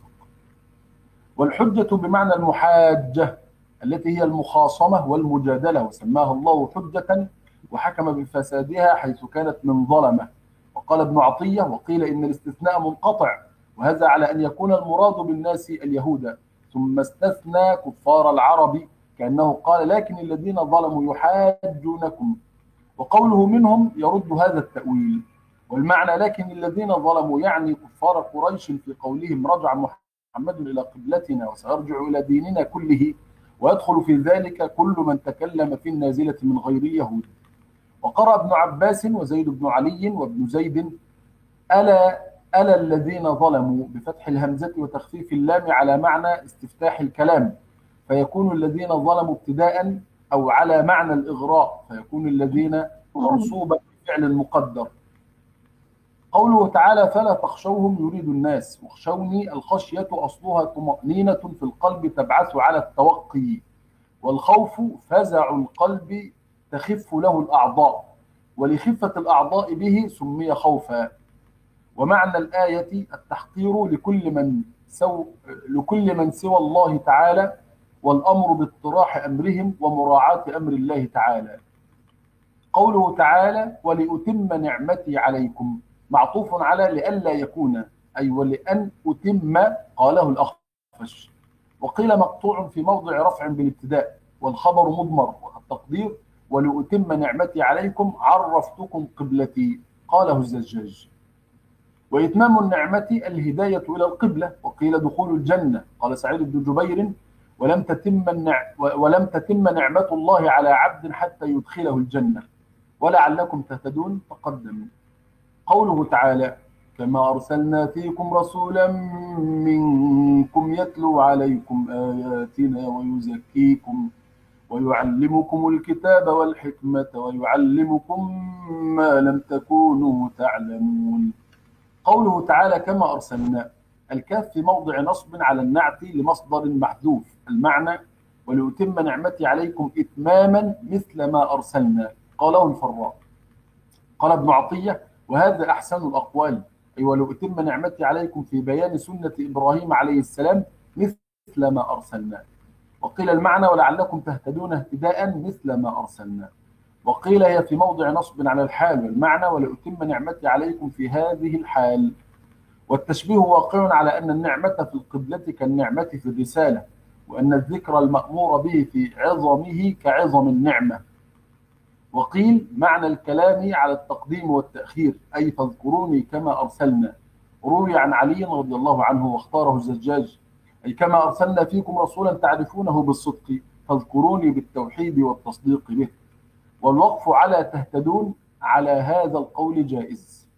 والحجة بمعنى المحاجة التي هي المخاصمة والمجادلة، وسماها الله حجة وحكم بفسادها حيث كانت من ظلمة. وقال ابن عطية: وقيل إن الاستثناء منقطع، وهذا على أن يكون المراد بالناس اليهود، ثم استثنى كفار العرب، كأنه قال: لكن الذين ظلموا يحاجونكم. وقوله منهم يرد هذا التأويل. والمعنى: لكن الذين ظلموا يعني كفار قريش في قولهم: رجع محمد إلى قبلتنا وسيرجع إلى ديننا كله، ويدخل في ذلك كل من تكلم في النازلة من غير يهود. وقرأ ابن عباس وزيد بن علي وابن زيد: ألا ألا الذين ظلموا بفتح الهمزة وتخفيف اللام على معنى استفتاح الكلام، فيكون الذين ظلموا ابتداء، أو على معنى الإغراء فيكون الذين منصوبا بفعل مقدر. قوله تعالى فلا تخشوهم يريد الناس واخشوني. الخشية أصلها طمأنينة في القلب تبعث على التوقي، والخوف فزع القلب تخف له الأعضاء، ولخفة الأعضاء به سمي خوفا. ومعنى الآية التحقير لكل من سو لكل من سوى الله تعالى، والأمر باطراح أمرهم ومراعاة أمر الله تعالى. قوله تعالى ولأتم نعمتي عليكم معطوف على لئلا يكون، أي ولأن أتم، قاله الأخفش. وقيل مقطوع في موضع رفع بالابتداء، والخبر مضمر، والتقدير ولأتم نعمتي عليكم عرفتكم قبلتي، قاله الزجاج. وإتمام النعمة الهداية إلى القبلة. وقيل دخول الجنة، قال سعيد بن جبير ولم تتم النع... ولم تتم نعمة الله على عبد حتى يدخله الجنة ولعلكم تهتدون، تقدم. قوله تعالى كما أرسلنا فيكم رسولا منكم يتلو عليكم آياتنا ويزكيكم ويعلمكم الكتاب والحكمة ويعلمكم ما لم تكونوا تعلمون. قوله تعالى كما أرسلنا، الكاف في موضع نصب على النعت لمصدر محذوف. المعنى ولأتم نعمتي عليكم إتماما مثل ما أرسلنا، قاله الفراء. قال ابن عطية وهذا أحسن الأقوال، أي ولأتم نعمتي عليكم في بيان سنة إبراهيم عليه السلام مثل ما أرسلنا. وقيل المعنى ولعلكم تهتدون اهتداء مثل ما أرسلنا. وقيل هي في موضع نصب على الحال، والمعنى ولأتم نعمتي عليكم في هذه الحال. والتشبيه واقع على أن النعمة في القبلة كالنعمة في الرسالة، وأن الذكر المأمور به في عظمه كعظم النعمة. وقيل معنى الكلام على التقديم والتأخير، أي فاذكروني كما أرسلنا. روي عن علي رضي الله عنه واختاره الزجاج، أي كما أرسلنا فيكم رسولا تعرفونه بالصدق فاذكروني بالتوحيد والتصديق به. والوقف على تهتدون على هذا القول جائز.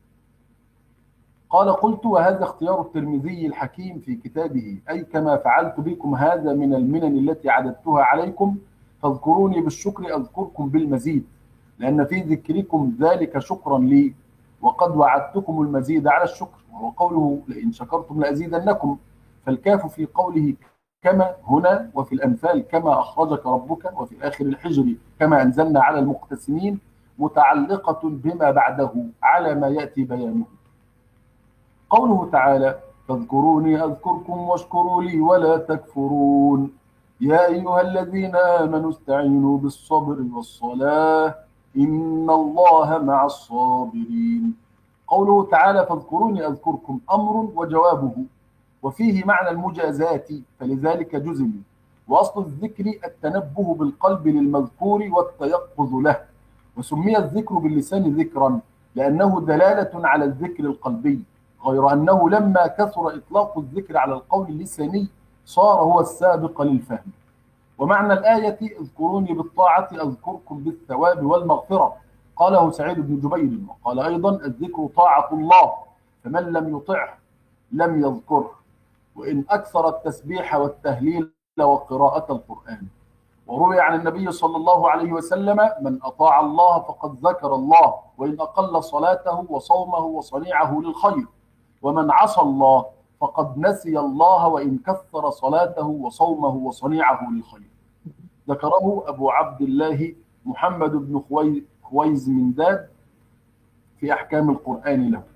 قال قلت وهذا اختيار الترمذي الحكيم في كتابه، أي كما فعلت بكم هذا من المنن التي عددتها عليكم فاذكروني بالشكر أذكركم بالمزيد، لأن في ذكركم ذلك شكرا لي، وقد وعدتكم المزيد على الشكر. وهو قوله لئن شكرتم لأزيدنكم، فالكاف في قوله كما هنا وفي الأنفال كما أخرجك ربك، وفي آخر الحجر كما أنزلنا على المقتسمين متعلقة بما بعده على ما يأتي بيانه. قوله تعالى فاذكروني أذكركم واشكروا لي ولا تكفرون. يا أيها الذين آمنوا استعينوا بالصبر والصلاة إن الله مع الصابرين. قوله تعالى فاذكروني أذكركم أمر وجوابه، وفيه معنى المجازات فلذلك جزم. وأصل الذكر التنبه بالقلب للمذكور والتيقظ له، وسمي الذكر باللسان ذكرا لأنه دلالة على الذكر القلبي، غير أنه لما كثر إطلاق الذكر على القول اللساني صار هو السابق للفهم. ومعنى الآية اذكروني بالطاعة أذكركم بالثواب والمغفرة، قاله سعيد بن جبير. وقال أيضا الذكر طاعة الله، فمن لم يطعه لم يذكره، وإن أكثر التسبيح والتهليل وقراءة القرآن. وروي عن النبي صلى الله عليه وسلم من أطاع الله فقد ذكر الله، وإن أقل صلاته وصومه وصنيعه للخير، ومن عصى الله فقد نسي الله وإن كثر صلاته وصومه وصنيعه للخير. ذكره أبو عبد الله محمد بن خويز من داد في أحكام القرآن له.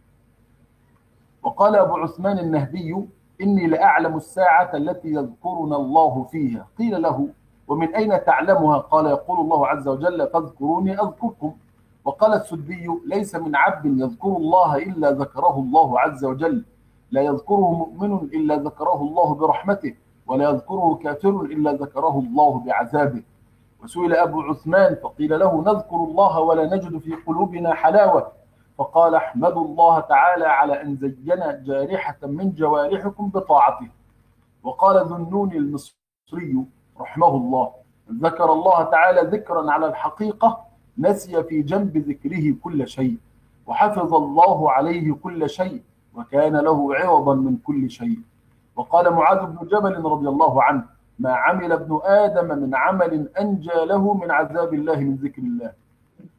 وقال أبو عثمان النهدي إني لأعلم الساعة التي يذكرنا الله فيها. قيل له ومن أين تعلمها؟ قال يقول الله عز وجل فاذكروني أذكركم. وقال السدي ليس من عبد يذكر الله إلا ذكره الله عز وجل، لا يذكره مؤمن إلا ذكره الله برحمته، ولا يذكره كافر إلا ذكره الله بعذابه. وسئل أبو عثمان فقيل له نذكر الله ولا نجد في قلوبنا حلاوة، فقال احمدوا الله تعالى على أن زين جارحة من جوارحكم بطاعته. وقال ذو النون المصري رحمه الله ذكر الله تعالى ذكرا على الحقيقة نسي في جنب ذكره كل شيء، وحفظ الله عليه كل شيء، وكان له عوضا من كل شيء. وقال معاذ بن جبل رضي الله عنه ما عمل ابن آدم من عمل أنجى له من عذاب الله من ذكر الله.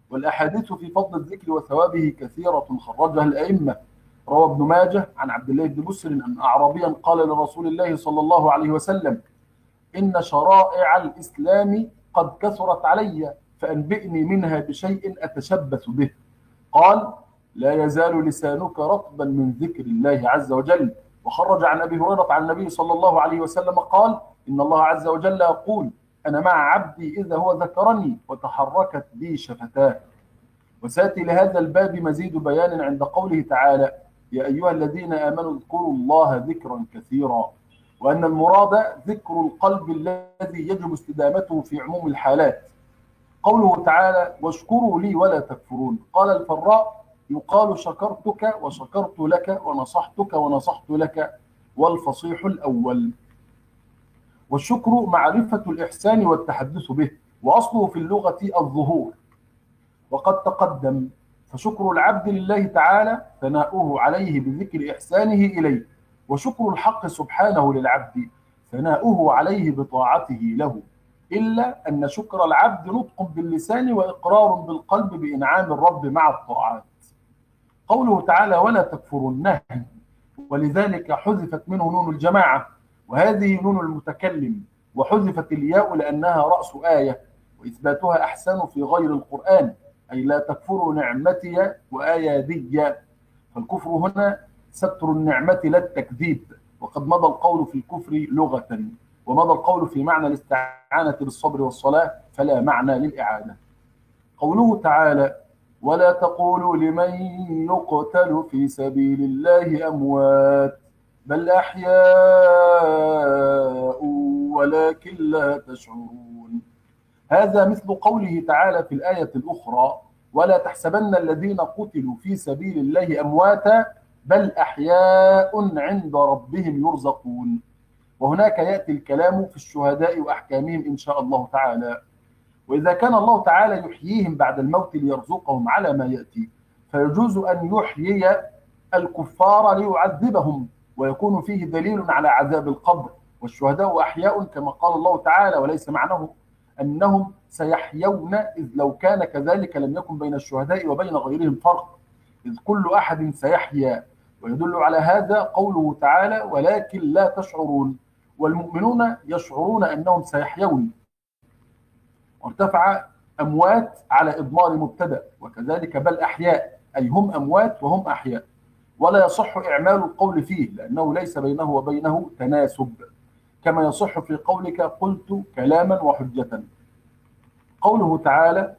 والأحاديث في فضل الذكر وثوابه كثيرة خرجها الأئمة. روى ابن ماجه عن عبد الله بن بسر أن أعرابيا قال لرسول الله صلى الله عليه وسلم: إن شرائع الإسلام قد كثرت علي، فأنبئني منها بشيء أتشبث به. قال: لا يزال لسانك رطبا من ذكر الله عز وجل. وخرج عن أبي هريرة عن النبي صلى الله عليه وسلم قال: إن الله عز وجل يقول: أنا مع عبدي إذا هو ذكرني وتحركت بي شفتاه. وسيأتي لهذا الباب مزيد بيان عند قوله تعالى: يا أيها الذين آمنوا اذكروا الله ذكرا كثيرا، وأن المراد ذكر القلب الذي يجب استدامته في عموم الحالات. قوله تعالى: واشكروا لي ولا تكفرون. قال الفراء: يقال شكرتك وشكرت لك ونصحتك ونصحت لك، والفصيح الأول. والشكر معرفة الإحسان والتحدث به، وأصله في اللغة الظهور، وقد تقدم. فشكر العبد لله تعالى ثناؤه عليه بذكر إحسانه إليه، وشكر الحق سبحانه للعبد ثناؤه عليه بطاعته له، إلا أن شكر العبد نطق باللسان وإقرار بالقلب بإنعام الرب مع الطاعات. قوله تعالى: ولا تكفرون نهي، ولذلك حذفت منه نون الجماعة، وهذه نون المتكلم، وحذفت الياء لأنها رأس آية، وإثباتها أحسن في غير القرآن، أي لا تكفروا نعمتي وآيادي. فالكفر هنا ستر النعمة لا التكذيب، وقد مضى القول في الكفر لغة، ومضى القول في معنى الاستعانة بالصبر والصلاة، فلا معنى للإعادة. قوله تعالى: ولا تقولوا لمن يقتل في سبيل الله أموات بل أحياء ولكن لا تشعرون. هذا مثل قوله تعالى في الآية الأخرى: ولا تحسبن الذين قتلوا في سبيل الله أمواتا بل أحياء عند ربهم يرزقون. وهناك يأتي الكلام في الشهداء وأحكامهم إن شاء الله تعالى. وإذا كان الله تعالى يحييهم بعد الموت ليرزقهم على ما يأتي، فيجوز أن يحيي الكفار ليعذبهم، ويكون فيه دليل على عذاب القبر. والشهداء أحياء كما قال الله تعالى، وليس معناه أنهم سيحيون، إذ لو كان كذلك لم يكن بين الشهداء وبين غيرهم فرق، إذ كل أحد سيحيا. ويدل على هذا قوله تعالى: ولكن لا تشعرون. والمؤمنون يشعرون أنهم سيحيون. وارتفع أموات على إضمار مبتدأ، وكذلك بل أحياء، أي هم أموات وهم أحياء. ولا يصح إعمال القول فيه، لأنه ليس بينه وبينه تناسب، كما يصح في قولك قلت كلاما وحجة. قوله تعالى: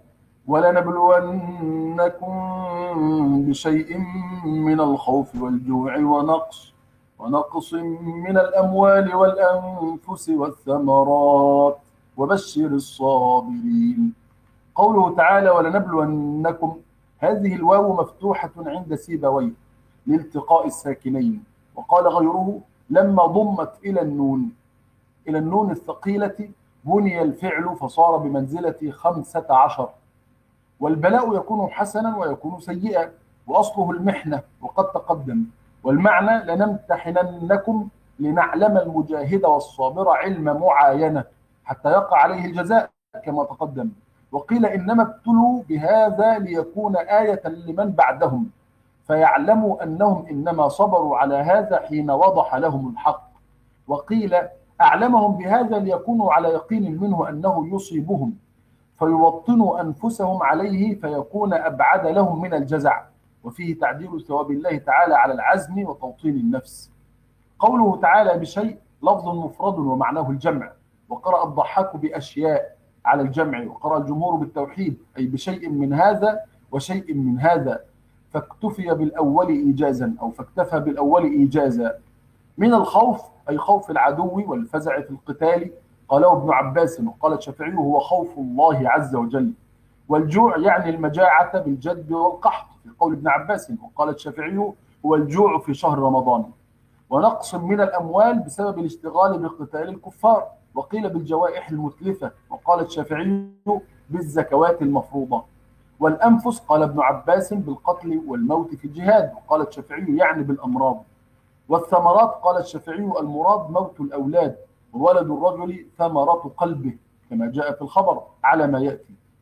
ولنبلونكم بشيء من الخوف والجوع ونقص ونقص من الأموال والأنفس والثمرات وبشر الصابرين. قوله تعالى: ولنبلونكم، هذه الواو مفتوحة عند سيبويه لالتقاء الساكنين، وقال غيره: لما ضمت إلى النون إلى النون الثقيلة بني الفعل فصار بمنزلة خمسة عشر. والبلاء يكون حسنا ويكون سيئا، وأصله المحنة وقد تقدم. والمعنى: لنمتحننكم لنعلم المجاهد والصابر علم معاينة حتى يقع عليه الجزاء كما تقدم. وقيل إنما ابتلوا بهذا ليكون آية لمن بعدهم، فيعلموا أنهم إنما صبروا على هذا حين وضح لهم الحق. وقيل أعلمهم بهذا ليكونوا على يقين منه أنه يصيبهم، فيوطنوا أنفسهم عليه فيكون أبعد لهم من الجزع، وفيه تعديل ثواب الله تعالى على العزم وتوطين النفس. قوله تعالى بشيء لفظ مفرد ومعناه الجمع، وقرأ الضحاك بأشياء على الجمع، وقرأ الجمهور بالتوحيد، أي بشيء من هذا وشيء من هذا، فاكتفي بالأول إيجازا أو فاكتفى بالأول إيجازا. من الخوف أي خوف العدو والفزع في القتال، قاله ابن عباس، وقال الشافعي: هو خوف الله عز وجل. والجوع يعني المجاعة بالجد والقحط في قول ابن عباس، وقال الشافعي: هو الجوع في شهر رمضان. ونقص من الأموال بسبب الاشتغال بقتال الكفار، وقيل بالجوائح المتلفة، وقال الشافعي: بالزكوات المفروضة. والأنفس قال ابن عباس: بالقتل والموت في الجهاد، وقال الشافعي: يعني بالأمراض. والثمرات قال الشافعي: المراد موت الأولاد، وولد الرجل ثمرة قلبه كما جاء في الخبر على ما يأتي.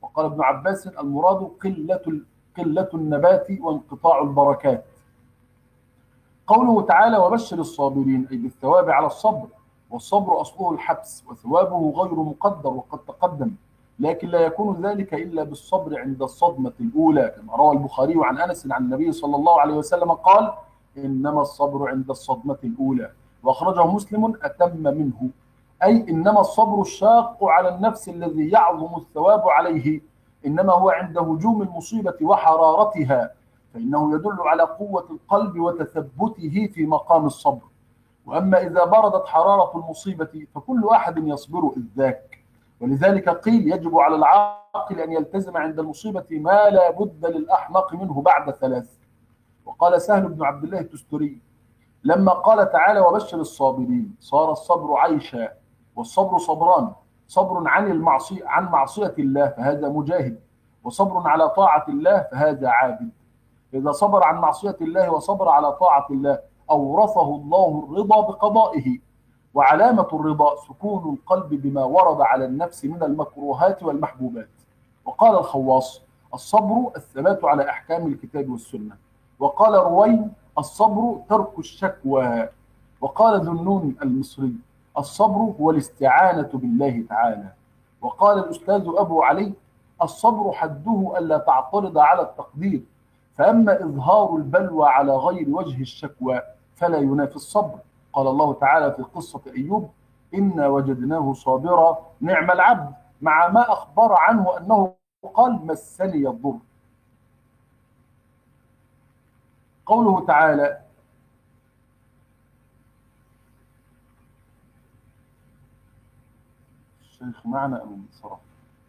وقال ابن عباس المراد قلة قلة النبات وانقطاع البركات. قوله تعالى وبشر الصابرين أي بالثواب على الصبر، والصبر أصله الحبس وثوابه غير مقدر وقد تقدم، لكن لا يكون ذلك إلا بالصبر عند الصدمة الأولى، كما روى البخاري عن أنس عن النبي صلى الله عليه وسلم قال إنما الصبر عند الصدمة الأولى، وأخرجه مسلم أتم منه، أي إنما الصبر الشاق على النفس الذي يعظم الثواب عليه إنما هو عند هجوم المصيبة وحرارتها، فإنه يدل على قوة القلب وتثبته في مقام الصبر. وأما إذا بردت حرارة المصيبة فكل أحد يصبر إذ ذاك، ولذلك قيل يجب على العاقل أن يلتزم عند المصيبة ما لا بد للأحمق منه بعد ثلاث. وقال سهل بن عبد الله التستري لما قال تعالى وبشر الصابرين صار الصبر عيشا، والصبر صبران، صبر عن المعصية عن معصية الله فهذا مجاهد، وصبر على طاعة الله فهذا عابد. إذا صبر عن معصية الله وصبر على طاعة الله أورثه الله الرضا بقضائه، وعلامة الرضا سكون القلب بما ورد على النفس من المكروهات والمحبوبات. وقال الخواص الصبر الثبات على أحكام الكتاب والسنة. وقال روين الصبر ترك الشكوى. وقال ذو النون المصري الصبر هو الاستعانة بالله تعالى. وقال الأستاذ أبو علي الصبر حده ألا تعترض على التقدير، فأما إظهار البلوى على غير وجه الشكوى فلا ينافي الصبر. قال الله تعالى في قصة أيوب إنا وجدناه صابرا نعم العبد، مع ما أخبر عنه أنه قال مسني الضر. قوله تعالى الشيخ معنا أم انصرف؟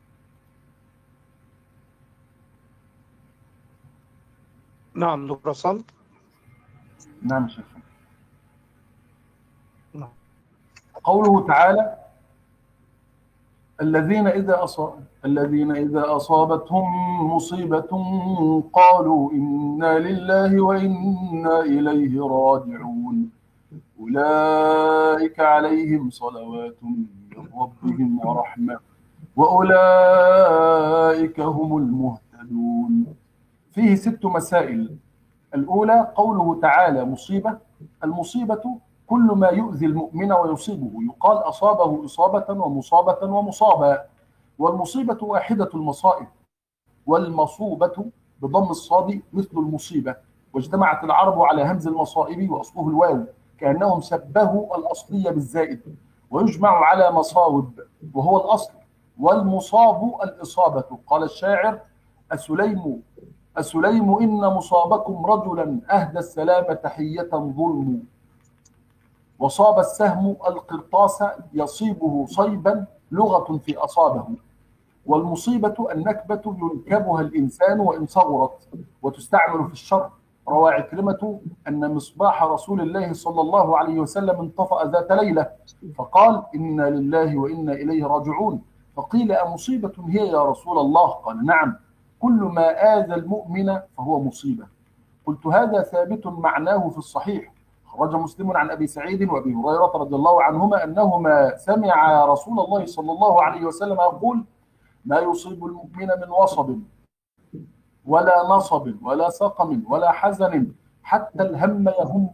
نعم دكتور صل. نعم شيخ. نعم. قوله تعالى الذين إذا أصاب الذين إذا أصابتهم مصيبة قالوا إنا لله وإنا إليه راجعون أولئك عليهم صلوات من ربهم ورحمة وأولئك هم المهتدون. فيه ست مسائل. الأولى قوله تعالى مصيبة، المصيبة كل ما يؤذي المؤمن ويصيبه، يقال أصابه إصابة ومصابة ومصابة، والمصيبة واحدة المصائب، والمصوبة بضم الصاد مثل المصيبة، واجتمعت العرب على همز المصائب وأصله الواو كأنهم شبهوا الأصلية بالزائد، ويجمع على مصاوب وهو الأصل، والمصاب الإصابة. قال الشاعر أسليم أسليم إن مصابكم رجلا أهدى السلام تحية ظلم، وصاب السهم القرطاس يصيبه صيبا لغة في أصابه. والمصيبة النكبة ينكبها الإنسان وإن صغرت وتستعمل في الشر. روى عكرمة أن مصباح رسول الله صلى الله عليه وسلم انطفأ ذات ليلة فقال إنا لله وإنا إليه راجعون، فقيل أمصيبة هي يا رسول الله؟ قال نعم، كل ما آذى المؤمن فهو مصيبة. قلت هذا ثابت معناه في الصحيح، خرج مسلم عن أبي سعيد وأبي هريرة رضي الله عنهما أنهما سمع رسول الله صلى الله عليه وسلم يقول ما يصيب المؤمن من وصب ولا نصب ولا سقم ولا حزن حتى الهم يهم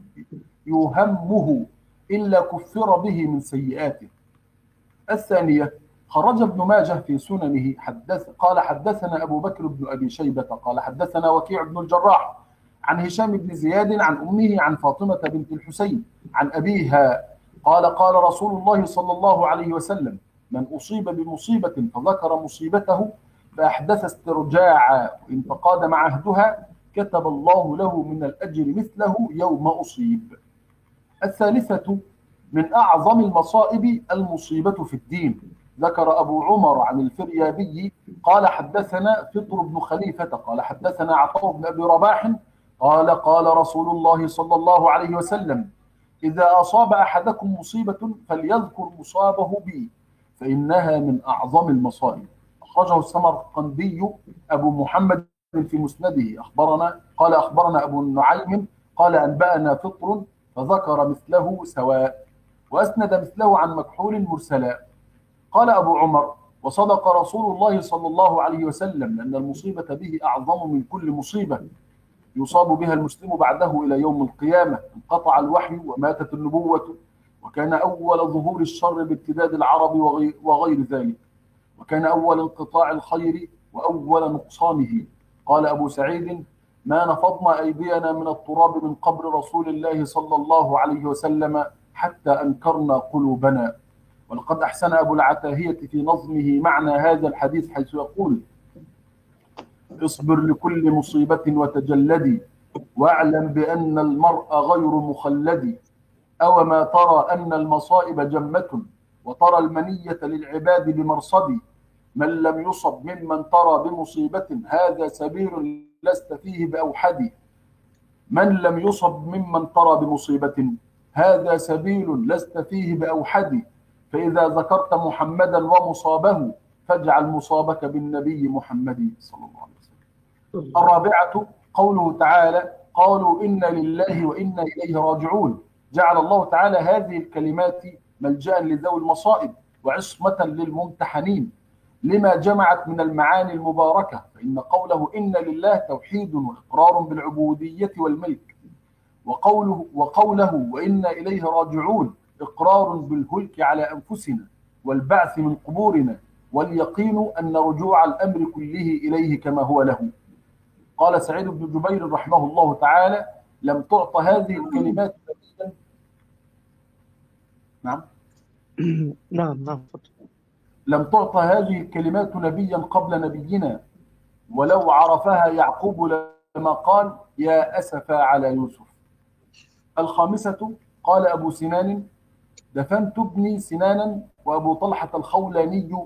يهمه إلا كفر به من سيئاته. الثانية خرج ابن ماجه في سننه حدث قال حدثنا أبو بكر بن أبي شيبة قال حدثنا وكيع بن الجراح عن هشام بن زياد عن أمه عن فاطمة بنت الحسين عن أبيها قال قال رسول الله صلى الله عليه وسلم من أصيب بمصيبة فذكر مصيبته فأحدث استرجاعا وإن تقادم عهدها كتب الله له من الأجر مثله يوم أصيب. الثالثة من أعظم المصائب المصيبة في الدين. ذكر أبو عمر عن الفريابي قال حدثنا فطر بن خليفة قال حدثنا عطاء بن أبي رباح قال قال رسول الله صلى الله عليه وسلم إذا أصاب أحدكم مصيبة فليذكر مصابه بي فإنها من أعظم المصائب. أخرجه السمرقندي أبو محمد في مسنده أخبرنا قال أخبرنا أبو النعيم قال أنبأنا فطر فذكر مثله سواء وأسند مثله عن مكحول مرسلا. قال أبو عمر وصدق رسول الله صلى الله عليه وسلم لأن المصيبة به أعظم من كل مصيبة يصاب بها المسلم بعده إلى يوم القيامة. انقطع الوحي وماتت النبوة، وكان أول ظهور الشر بابتداد العرب وغير ذلك، وكان أول انقطاع الخير وأول نقصانه. قال أبو سعيد: ما نفضنا أيدينا من التراب من قبر رسول الله صلى الله عليه وسلم حتى أنكرنا قلوبنا. ولقد أحسن أبو العتاهية في نظمه معنى هذا الحديث حيث يقول: اصبر لكل مصيبة وتجلدي، واعلم بأن المرء غير مخلد. أو ما ترى أن المصائب جمة، وترى المنية للعباد بمرصد. من لم يصب ممن ترى بمصيبة، هذا سبيل لست فيه بأوحد. من لم يصب ممن ترى بمصيبة، هذا سبيل لست فيه بأوحد. فإذا ذكرت محمدا ومصابه، فاجعل مصابك بالنبي محمد صلى الله عليه وسلم. الرابعة قوله تعالى: قالوا إنا لله وإنا إليه راجعون. جعل الله تعالى هذه الكلمات ملجأ لذوي المصائب وعصمة للممتحنين، لما جمعت من المعاني المباركة. فإن قوله إن لله توحيد وإقرار بالعبودية والملك، وقوله وقوله وإنا إليه راجعون إقرار بالهلك على أنفسنا والبعث من قبورنا، واليقين أن رجوع الأمر كله إليه كما هو له. قال سعيد بن جبير رحمه الله تعالى: لم تعط هذه الكلمات نبيا. نعم نعم نعم لم تعط هذه الكلمات نبيا قبل نبينا، ولو عرفها يعقوب لما قال: يا أسفا على يوسف. الخامسة قال أبو سنان: دفنت ابني سنانا وأبو طلحة الخولاني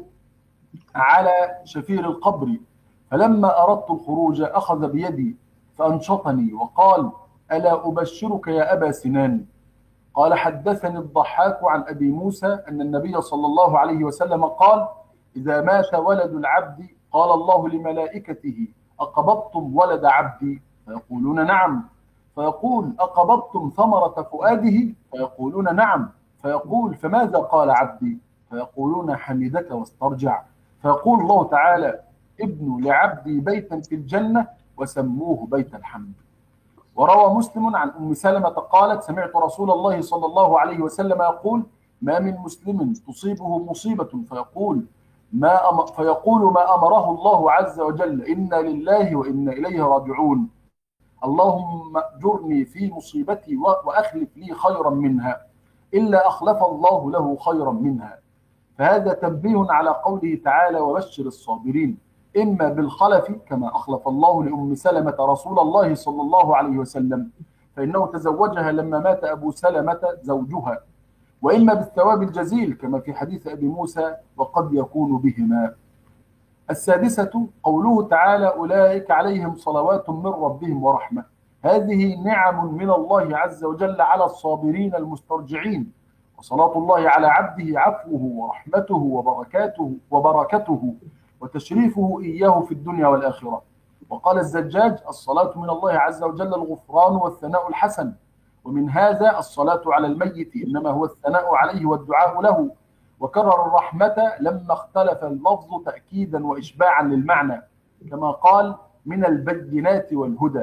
على شفير القبر، فلما أردت الخروج أخذ بيدي فأنشطني وقال: ألا أبشرك يا أبا سنان؟ قال: حدثني الضحاك عن أبي موسى أن النبي صلى الله عليه وسلم قال: إذا مات ولد العبد قال الله لملائكته: أقبضتم ولد عبدي؟ فيقولون نعم. فيقول: أقبضتم ثمرة فؤاده؟ فيقولون نعم. فيقول: فماذا قال عبدي؟ فيقولون: حمدك واسترجع. فيقول الله تعالى: ابنوا لعبدي بيتا في الجنة وسموه بيت الحمد. وروى مسلم عن أم سلمة قالت: سمعت رسول الله صلى الله عليه وسلم يقول: ما من مسلم تصيبه مصيبة فيقول ما أم... فيقول ما أمره الله عز وجل: إنا لله وإنا إليه راجعون، اللهم أجرني في مصيبتي وأخلف لي خيرا منها، إلا أخلف الله له خيرا منها. فهذا تنبيه على قوله تعالى: وبشر الصابرين، إما بالخلف كما أخلف الله لأم سلمة رسول الله صلى الله عليه وسلم، فإنه تزوجها لما مات أبو سلمة زوجها، وإما بالثواب الجزيل كما في حديث أبي موسى: وقد يكون بهما. السادسة قوله تعالى: أولئك عليهم صلوات من ربهم ورحمة. هذه نعم من الله عز وجل على الصابرين المسترجعين، وصلاة الله على عبده عفوه ورحمته وبركاته وبركته وتشريفه إياه في الدنيا والآخرة. وقال الزجاج: الصلاة من الله عز وجل الغفران والثناء الحسن. ومن هذا الصلاة على الميت إنما هو الثناء عليه والدعاء له. وكرر الرحمة لما اختلف اللفظ تأكيدا وإشباعا للمعنى، كما قال: من البينات والهدى.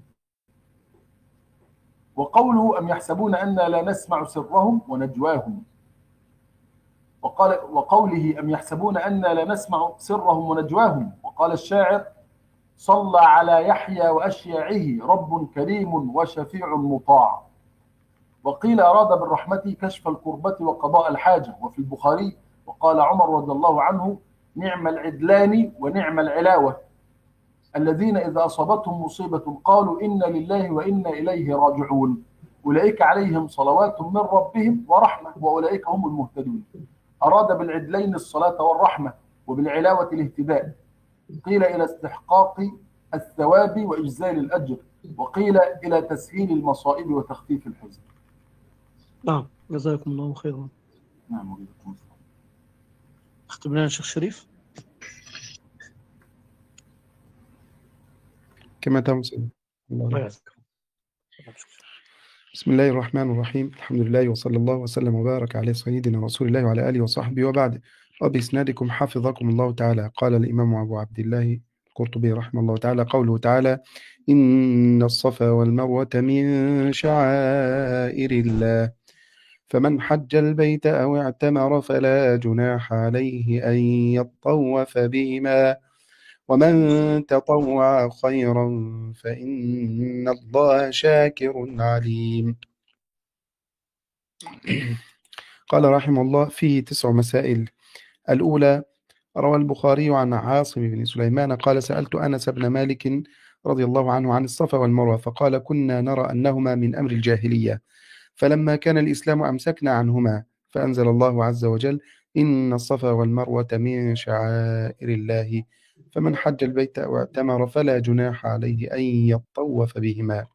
وقوله: أم يحسبون أن لا نسمع سرهم ونجواهم. وقال وقوله: أم يحسبون أن لا نسمع سرهم ونجواهم. وقال الشاعر: صلى على يحيى وأشياعه رب كريم وشفيع مطاع. وقيل أراد بالرحمة كشف الكربة وقضاء الحاجة. وفي البخاري: وقال عمر رضي الله عنه: نعم العدلان ونعم العلاوة الذين إذا أصابتهم مصيبة قالوا إنا لله وإنا إليه راجعون، أولئك عليهم صلوات من ربهم ورحمة وأولئك هم المهتدون. أراد بالعدلين الصلاة والرحمة، وبالعلاوة الاهتداء. قيل إلى استحقاق الثواب وإجزال الأجر، وقيل إلى تسهيل المصائب وتخفيف الحزن. نعم، جزاكم الله خيرا. نعم، وجزاكم. اختم لنا الشيخ شريف. كما تمسل. الله. بسم الله الرحمن الرحيم، الحمد لله وصلى الله وسلم وبارك على سيدنا رسول الله وعلى آله وصحبه وبعد. وبإسنادكم حفظكم الله تعالى. قال الإمام أبو عبد الله القرطبي رحمه الله تعالى: قوله تعالى: إن الصفا والمروة من شعائر الله، فمن حج البيت أو اعتمر فلا جناح عليه أن يطوف بهما، ومن تطوع خيرا فإن الله شاكر عليم. قال رحمه الله: فيه تسع مسائل. الأولى: روى البخاري عن عاصم بن سليمان قال: سألت أنس بن مالك رضي الله عنه عن الصفا والمروة، فقال: كنا نرى أنهما من أمر الجاهلية، فلما كان الإسلام أمسكنا عنهما، فأنزل الله عز وجل: إن الصفا والمروة من شعائر الله، فمن حج البيت أو اعتمر فلا جناح عليه أن يطوف بهما.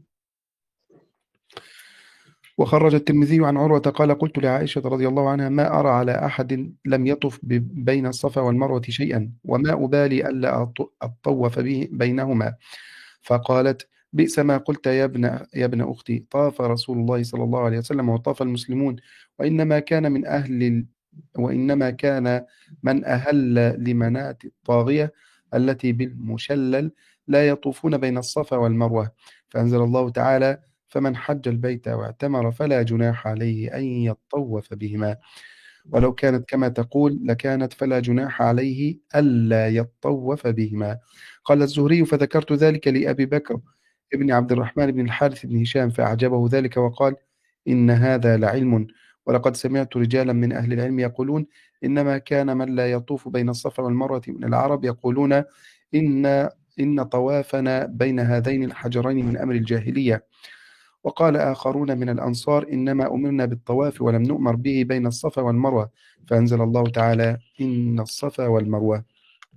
وخرج الترمذي عن عروة قال: قلت لعائشة رضي الله عنها: ما أرى على أحد لم يطف بين الصفا والمروة شيئا، وما أبالي ألا أطوف به بينهما. فقالت: بئس ما قلت يا ابن يا ابن أختي، طاف رسول الله صلى الله عليه وسلم وطاف المسلمون، وإنما كان من أهل ال... وإنما كان من أهل لمنات الطاغية التي بالمشلل لا يطوفون بين الصفا والمروة، فأنزل الله تعالى: فمن حج البيت واعتمر فلا جناح عليه أن يطوف بهما. ولو كانت كما تقول لكانت فلا جناح عليه ألا يطوف بهما. قال الزهري: فذكرت ذلك لأبي بكر ابن عبد الرحمن بن الحارث بن هشام فأعجبه ذلك، وقال: إن هذا لعلم، ولقد سمعت رجالا من أهل العلم يقولون إنما كان من لا يطوف بين الصفا والمروة من العرب يقولون إن إن طوافنا بين هذين الحجرين من أمر الجاهلية. وقال آخرون من الأنصار: إنما أمرنا بالطواف ولم نؤمر به بين الصفا والمروة، فأنزل الله تعالى: إن الصفا والمروة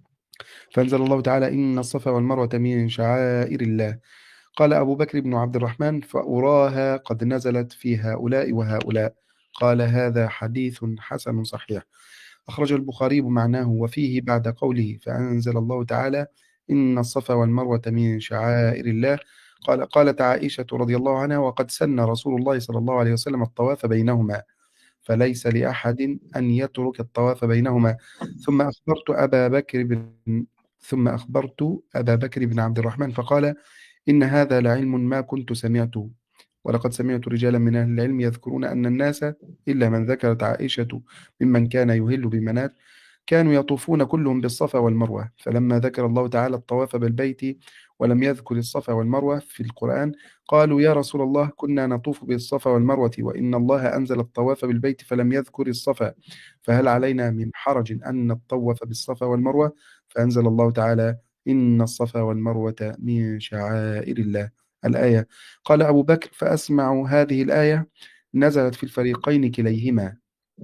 فأنزل الله تعالى إن الصفا والمروة من شعائر الله. قال أبو بكر بن عبد الرحمن: فأراها قد نزلت في هؤلاء وهؤلاء. قال: هذا حديث حسن صحيح. أخرج البخاري بمعناه وفيه بعد قوله: فأنزل الله تعالى إن الصفا والمروة من شعائر الله. قال: قالت عائشة رضي الله عنها: وقد سن رسول الله صلى الله عليه وسلم الطواف بينهما، فليس لأحد أن يترك الطواف بينهما. ثم أخبرت أبا بكر بن ثم أخبرت أبا بكر بن عبد الرحمن فقال: إن هذا لعلم ما كنت سمعته، ولقد سمعت رجالا من أهل العلم يذكرون أن الناس إلا من ذكرت عائشة ممن كان يهل بمنات كانوا يطوفون كلهم بالصفا والمروة، فلما ذكر الله تعالى الطواف بالبيت ولم يذكر الصفا والمروة في القرآن قالوا: يا رسول الله، كنا نطوف بالصفا والمروة، وإن الله أنزل الطواف بالبيت فلم يذكر الصفا، فهل علينا من حرج أن نطوف بالصفا والمروة؟ فأنزل الله تعالى: إن الصفا والمروة من شعائر الله، الآية. قال أبو بكر: فأسمع هذه الآية نزلت في الفريقين كليهما،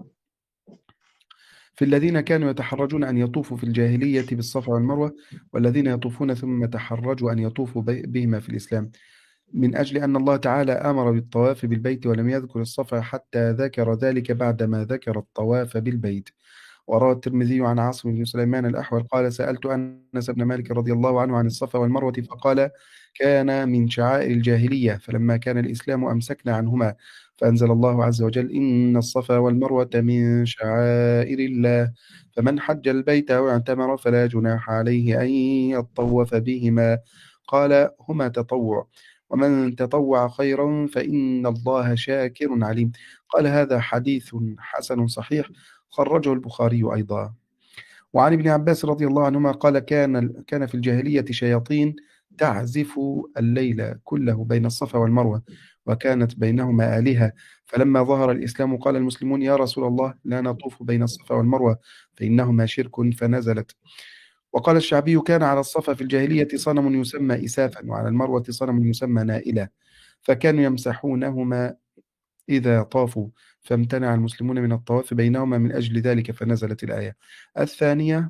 في الذين كانوا يتحرجون أن يطوفوا في الجاهلية بالصفا والمروة، والذين يطوفون ثم تحرجوا أن يطوفوا بهما في الإسلام، من أجل أن الله تعالى أمر بالطواف بالبيت ولم يذكر الصفا حتى ذكر ذلك بعدما ذكر الطواف بالبيت. وروى الترمذي عن عاصم بن سليمان الأحول قال: سألت أنس بن مالك رضي الله عنه عن الصفا والمروة، فقال: كان من شعائر الجاهلية، فلما كان الإسلام أمسكنا عنهما، فأنزل الله عز وجل: إن الصفا والمروة من شعائر الله، فمن حج البيت أو اعتمر فلا جناح عليه أن يطوف بهما. قال: هما تطوع، ومن تطوع خيرا فإن الله شاكر عليم. قال: هذا حديث حسن صحيح، خرجه البخاري أيضا. وعن ابن عباس رضي الله عنهما قال: كان كان في الجاهلية شياطين تعزف الليل كله بين الصفا والمروة، وكانت بينهما آلهة، فلما ظهر الإسلام قال المسلمون: يا رسول الله، لا نطوف بين الصفا والمروة فإنهما شرك، فنزلت. وقال الشعبي: كان على الصفا في الجاهلية صنم يسمى إسافا، وعلى المروة صنم يسمى نائلة، فكانوا يمسحونهما إذا طافوا، فامتنع المسلمون من الطواف بينهما من أجل ذلك، فنزلت الآية. الثانية: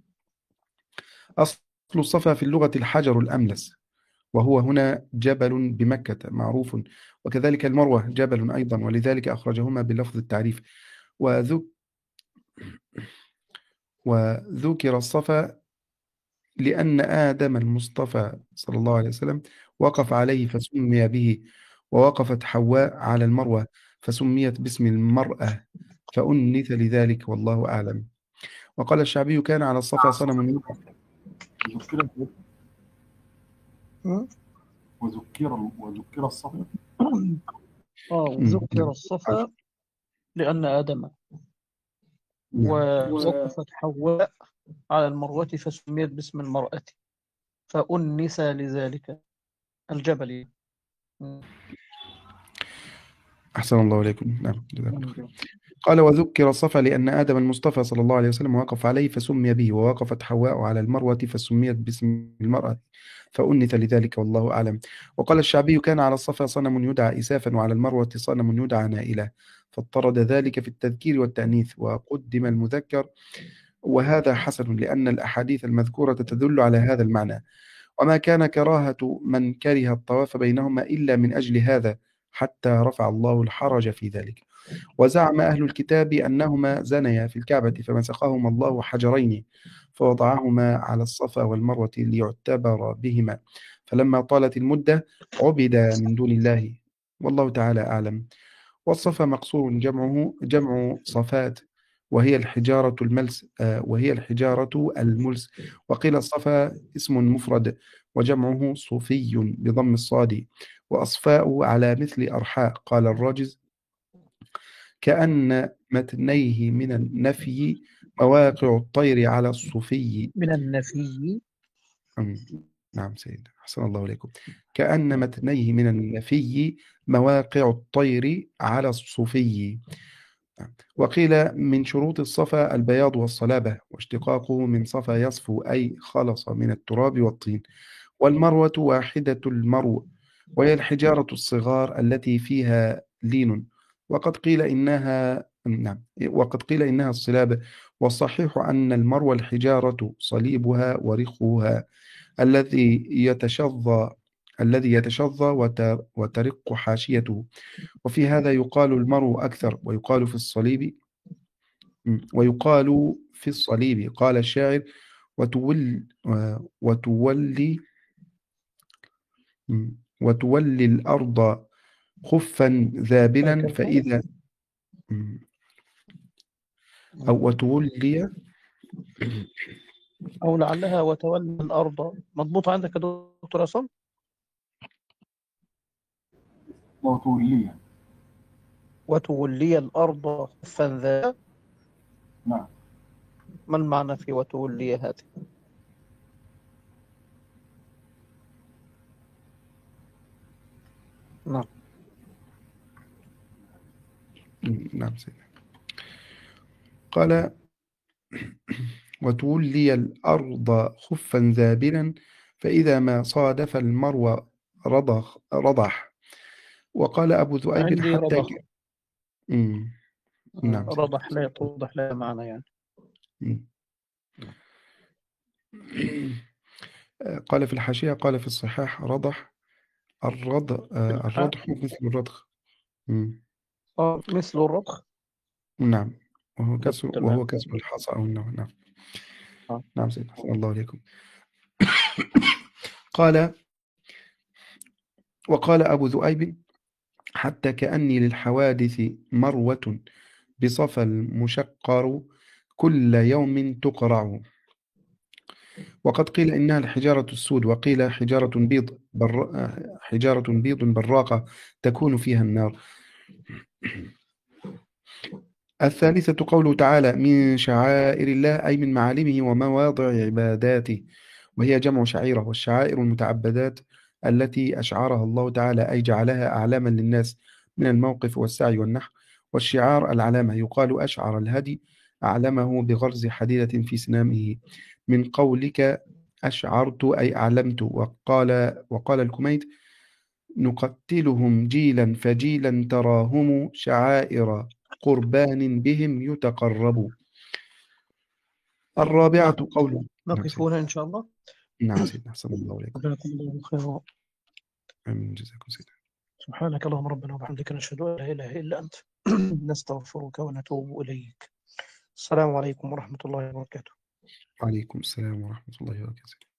أصل الصفا في اللغة الحجر الأملس، وهو هنا جبل بمكة معروف، وكذلك المروة جبل أيضا، ولذلك أخرجهما بلفظ التعريف. وذك وذكر الصفا لأن آدم المصطفى صلى الله عليه وسلم وقف عليه فسمي به، ووقفت حواء على المروة فسميت باسم المرأة، فأنث لذلك، والله أعلم. وقال الشعبي كان على الصفا صنم يدعى وذكر م? وذكر وذكر الصفا. اه مم. وذكر الصفا لأن آدم نعم. ووقفت حواء على المروة فسميت باسم المرأة فأنس لذلك الجبل. م. أحسن الله إليكم. نعم جزاكم الله خير. م. قال وذكر الصفا لأن آدم المصطفى صلى الله عليه وسلم وقف عليه فسمي به، ووقفت حواء على المروة فسميت باسم المرأة فأنث لذلك والله أعلم. وقال الشعبي كان على الصفا صنم يدعى إسافا وعلى المروة صنم يدعى نائلة، فاضطرد ذلك في التذكير والتأنيث وقدم المذكر، وهذا حسن لأن الأحاديث المذكورة تدل على هذا المعنى، وما كان كراهة من كره الطواف بينهما إلا من أجل هذا حتى رفع الله الحرج في ذلك. وزعم أهل الكتاب أنهما زنيا في الكعبة فمسخهما الله حجرين فوضعهما على الصفا والمروة ليعتبر بهما، فلما طالت المدة عبد من دون الله والله تعالى أعلم. والصفا مقصور جمعه جمع صفات وهي الحجارة الملس آه، وهي الحجارة الملس. وقيل الصفا اسم مفرد وجمعه صوفي بضم الصاد، وأصفاء على مثل أرحاء. قال الراجز كأن متنيه من النفي مواقع الطير على الصفي. من النفي. أم، نعم سيد أحسن الله إليكم. كأن متنيه من النفي مواقع الطير على الصفي. وقيل من شروط الصفا البياض والصلابة، واشتقاقه من صفا يصفو أي خلص من التراب والطين. والمروة واحدة المرو وهي الحجارة الصغار التي فيها لين، وقد قيل إنها نعم وقد قيل إنها الصلاب، والصحيح أن المروة الحجارة صليبها ورخها الذي يتشظى الذي يتشظى وت- وترق حاشيته. وفي هذا يقال المرو أكثر، ويقال في الصليب ويقال في الصليب. قال الشاعر وتول وتولي وتولي الأرض خفا ذابلا هكذا فإذا أو وتولي أو لعلها وتولى الأرض. مضبوط عندك يا دكتور عصام؟ وتوليها. وتولي الأرض خفا ذا. نعم. ما المعنى في وتولي هذه؟ نعم. نعم سيدي. قال وتولي الأرض خفا ذابلا فإذا ما صادف المروى رضخ رضح. وقال أبو ذؤيب عندي حتى رضخ. ك... مم. نعم سيدي. رضح لا توضح لا معنى يعني. مم. قال في الحاشية قال في الصحاح رضح الرض آه، الرضح مثل الرضخ. مم. آه، مثل الرضخ. نعم وهو كسر تمام. وهو كسر الحصى أو النوع. نعم آه. نعم سيدنا أحسن الله عليكم. قال وقال أبو ذؤيب حتى كأني للحوادث مروة بصفى المشقر كل يوم تقرع. وقد قيل إنها الحجارة السود، وقيل حجارة بيض بر... حجارة بيض براقة تكون فيها النار. الثالثة قوله تعالى من شعائر الله أي من معالمه ومواضع عباداته، وهي جمع شعيرة، والشعائر المتعبدات التي أشعرها الله تعالى أي جعلها أعلاما للناس من الموقف والسعي والنحو. والشعار العلامة يقال أشعر الهدي أعلمه بغرز حديدة في سنامه من قولك أشعرت أي أعلمت. وقال وقال الكميت نقتلهم جيلا فجيلا تراهم شعائر قربان بهم يتقرب. الرابعة قوله نقف هنا إن شاء الله. نعم سيدنا أحسن الله عليكم. جزاكم الله خيرا. آمين جزاكم سيدنا. سبحانك اللهم ربنا وبحمدك نشهد أن لا إله إلا أنت نستغفرك ونتوب إليك. السلام عليكم ورحمة الله وبركاته. وعليكم السلام ورحمة الله وبركاته.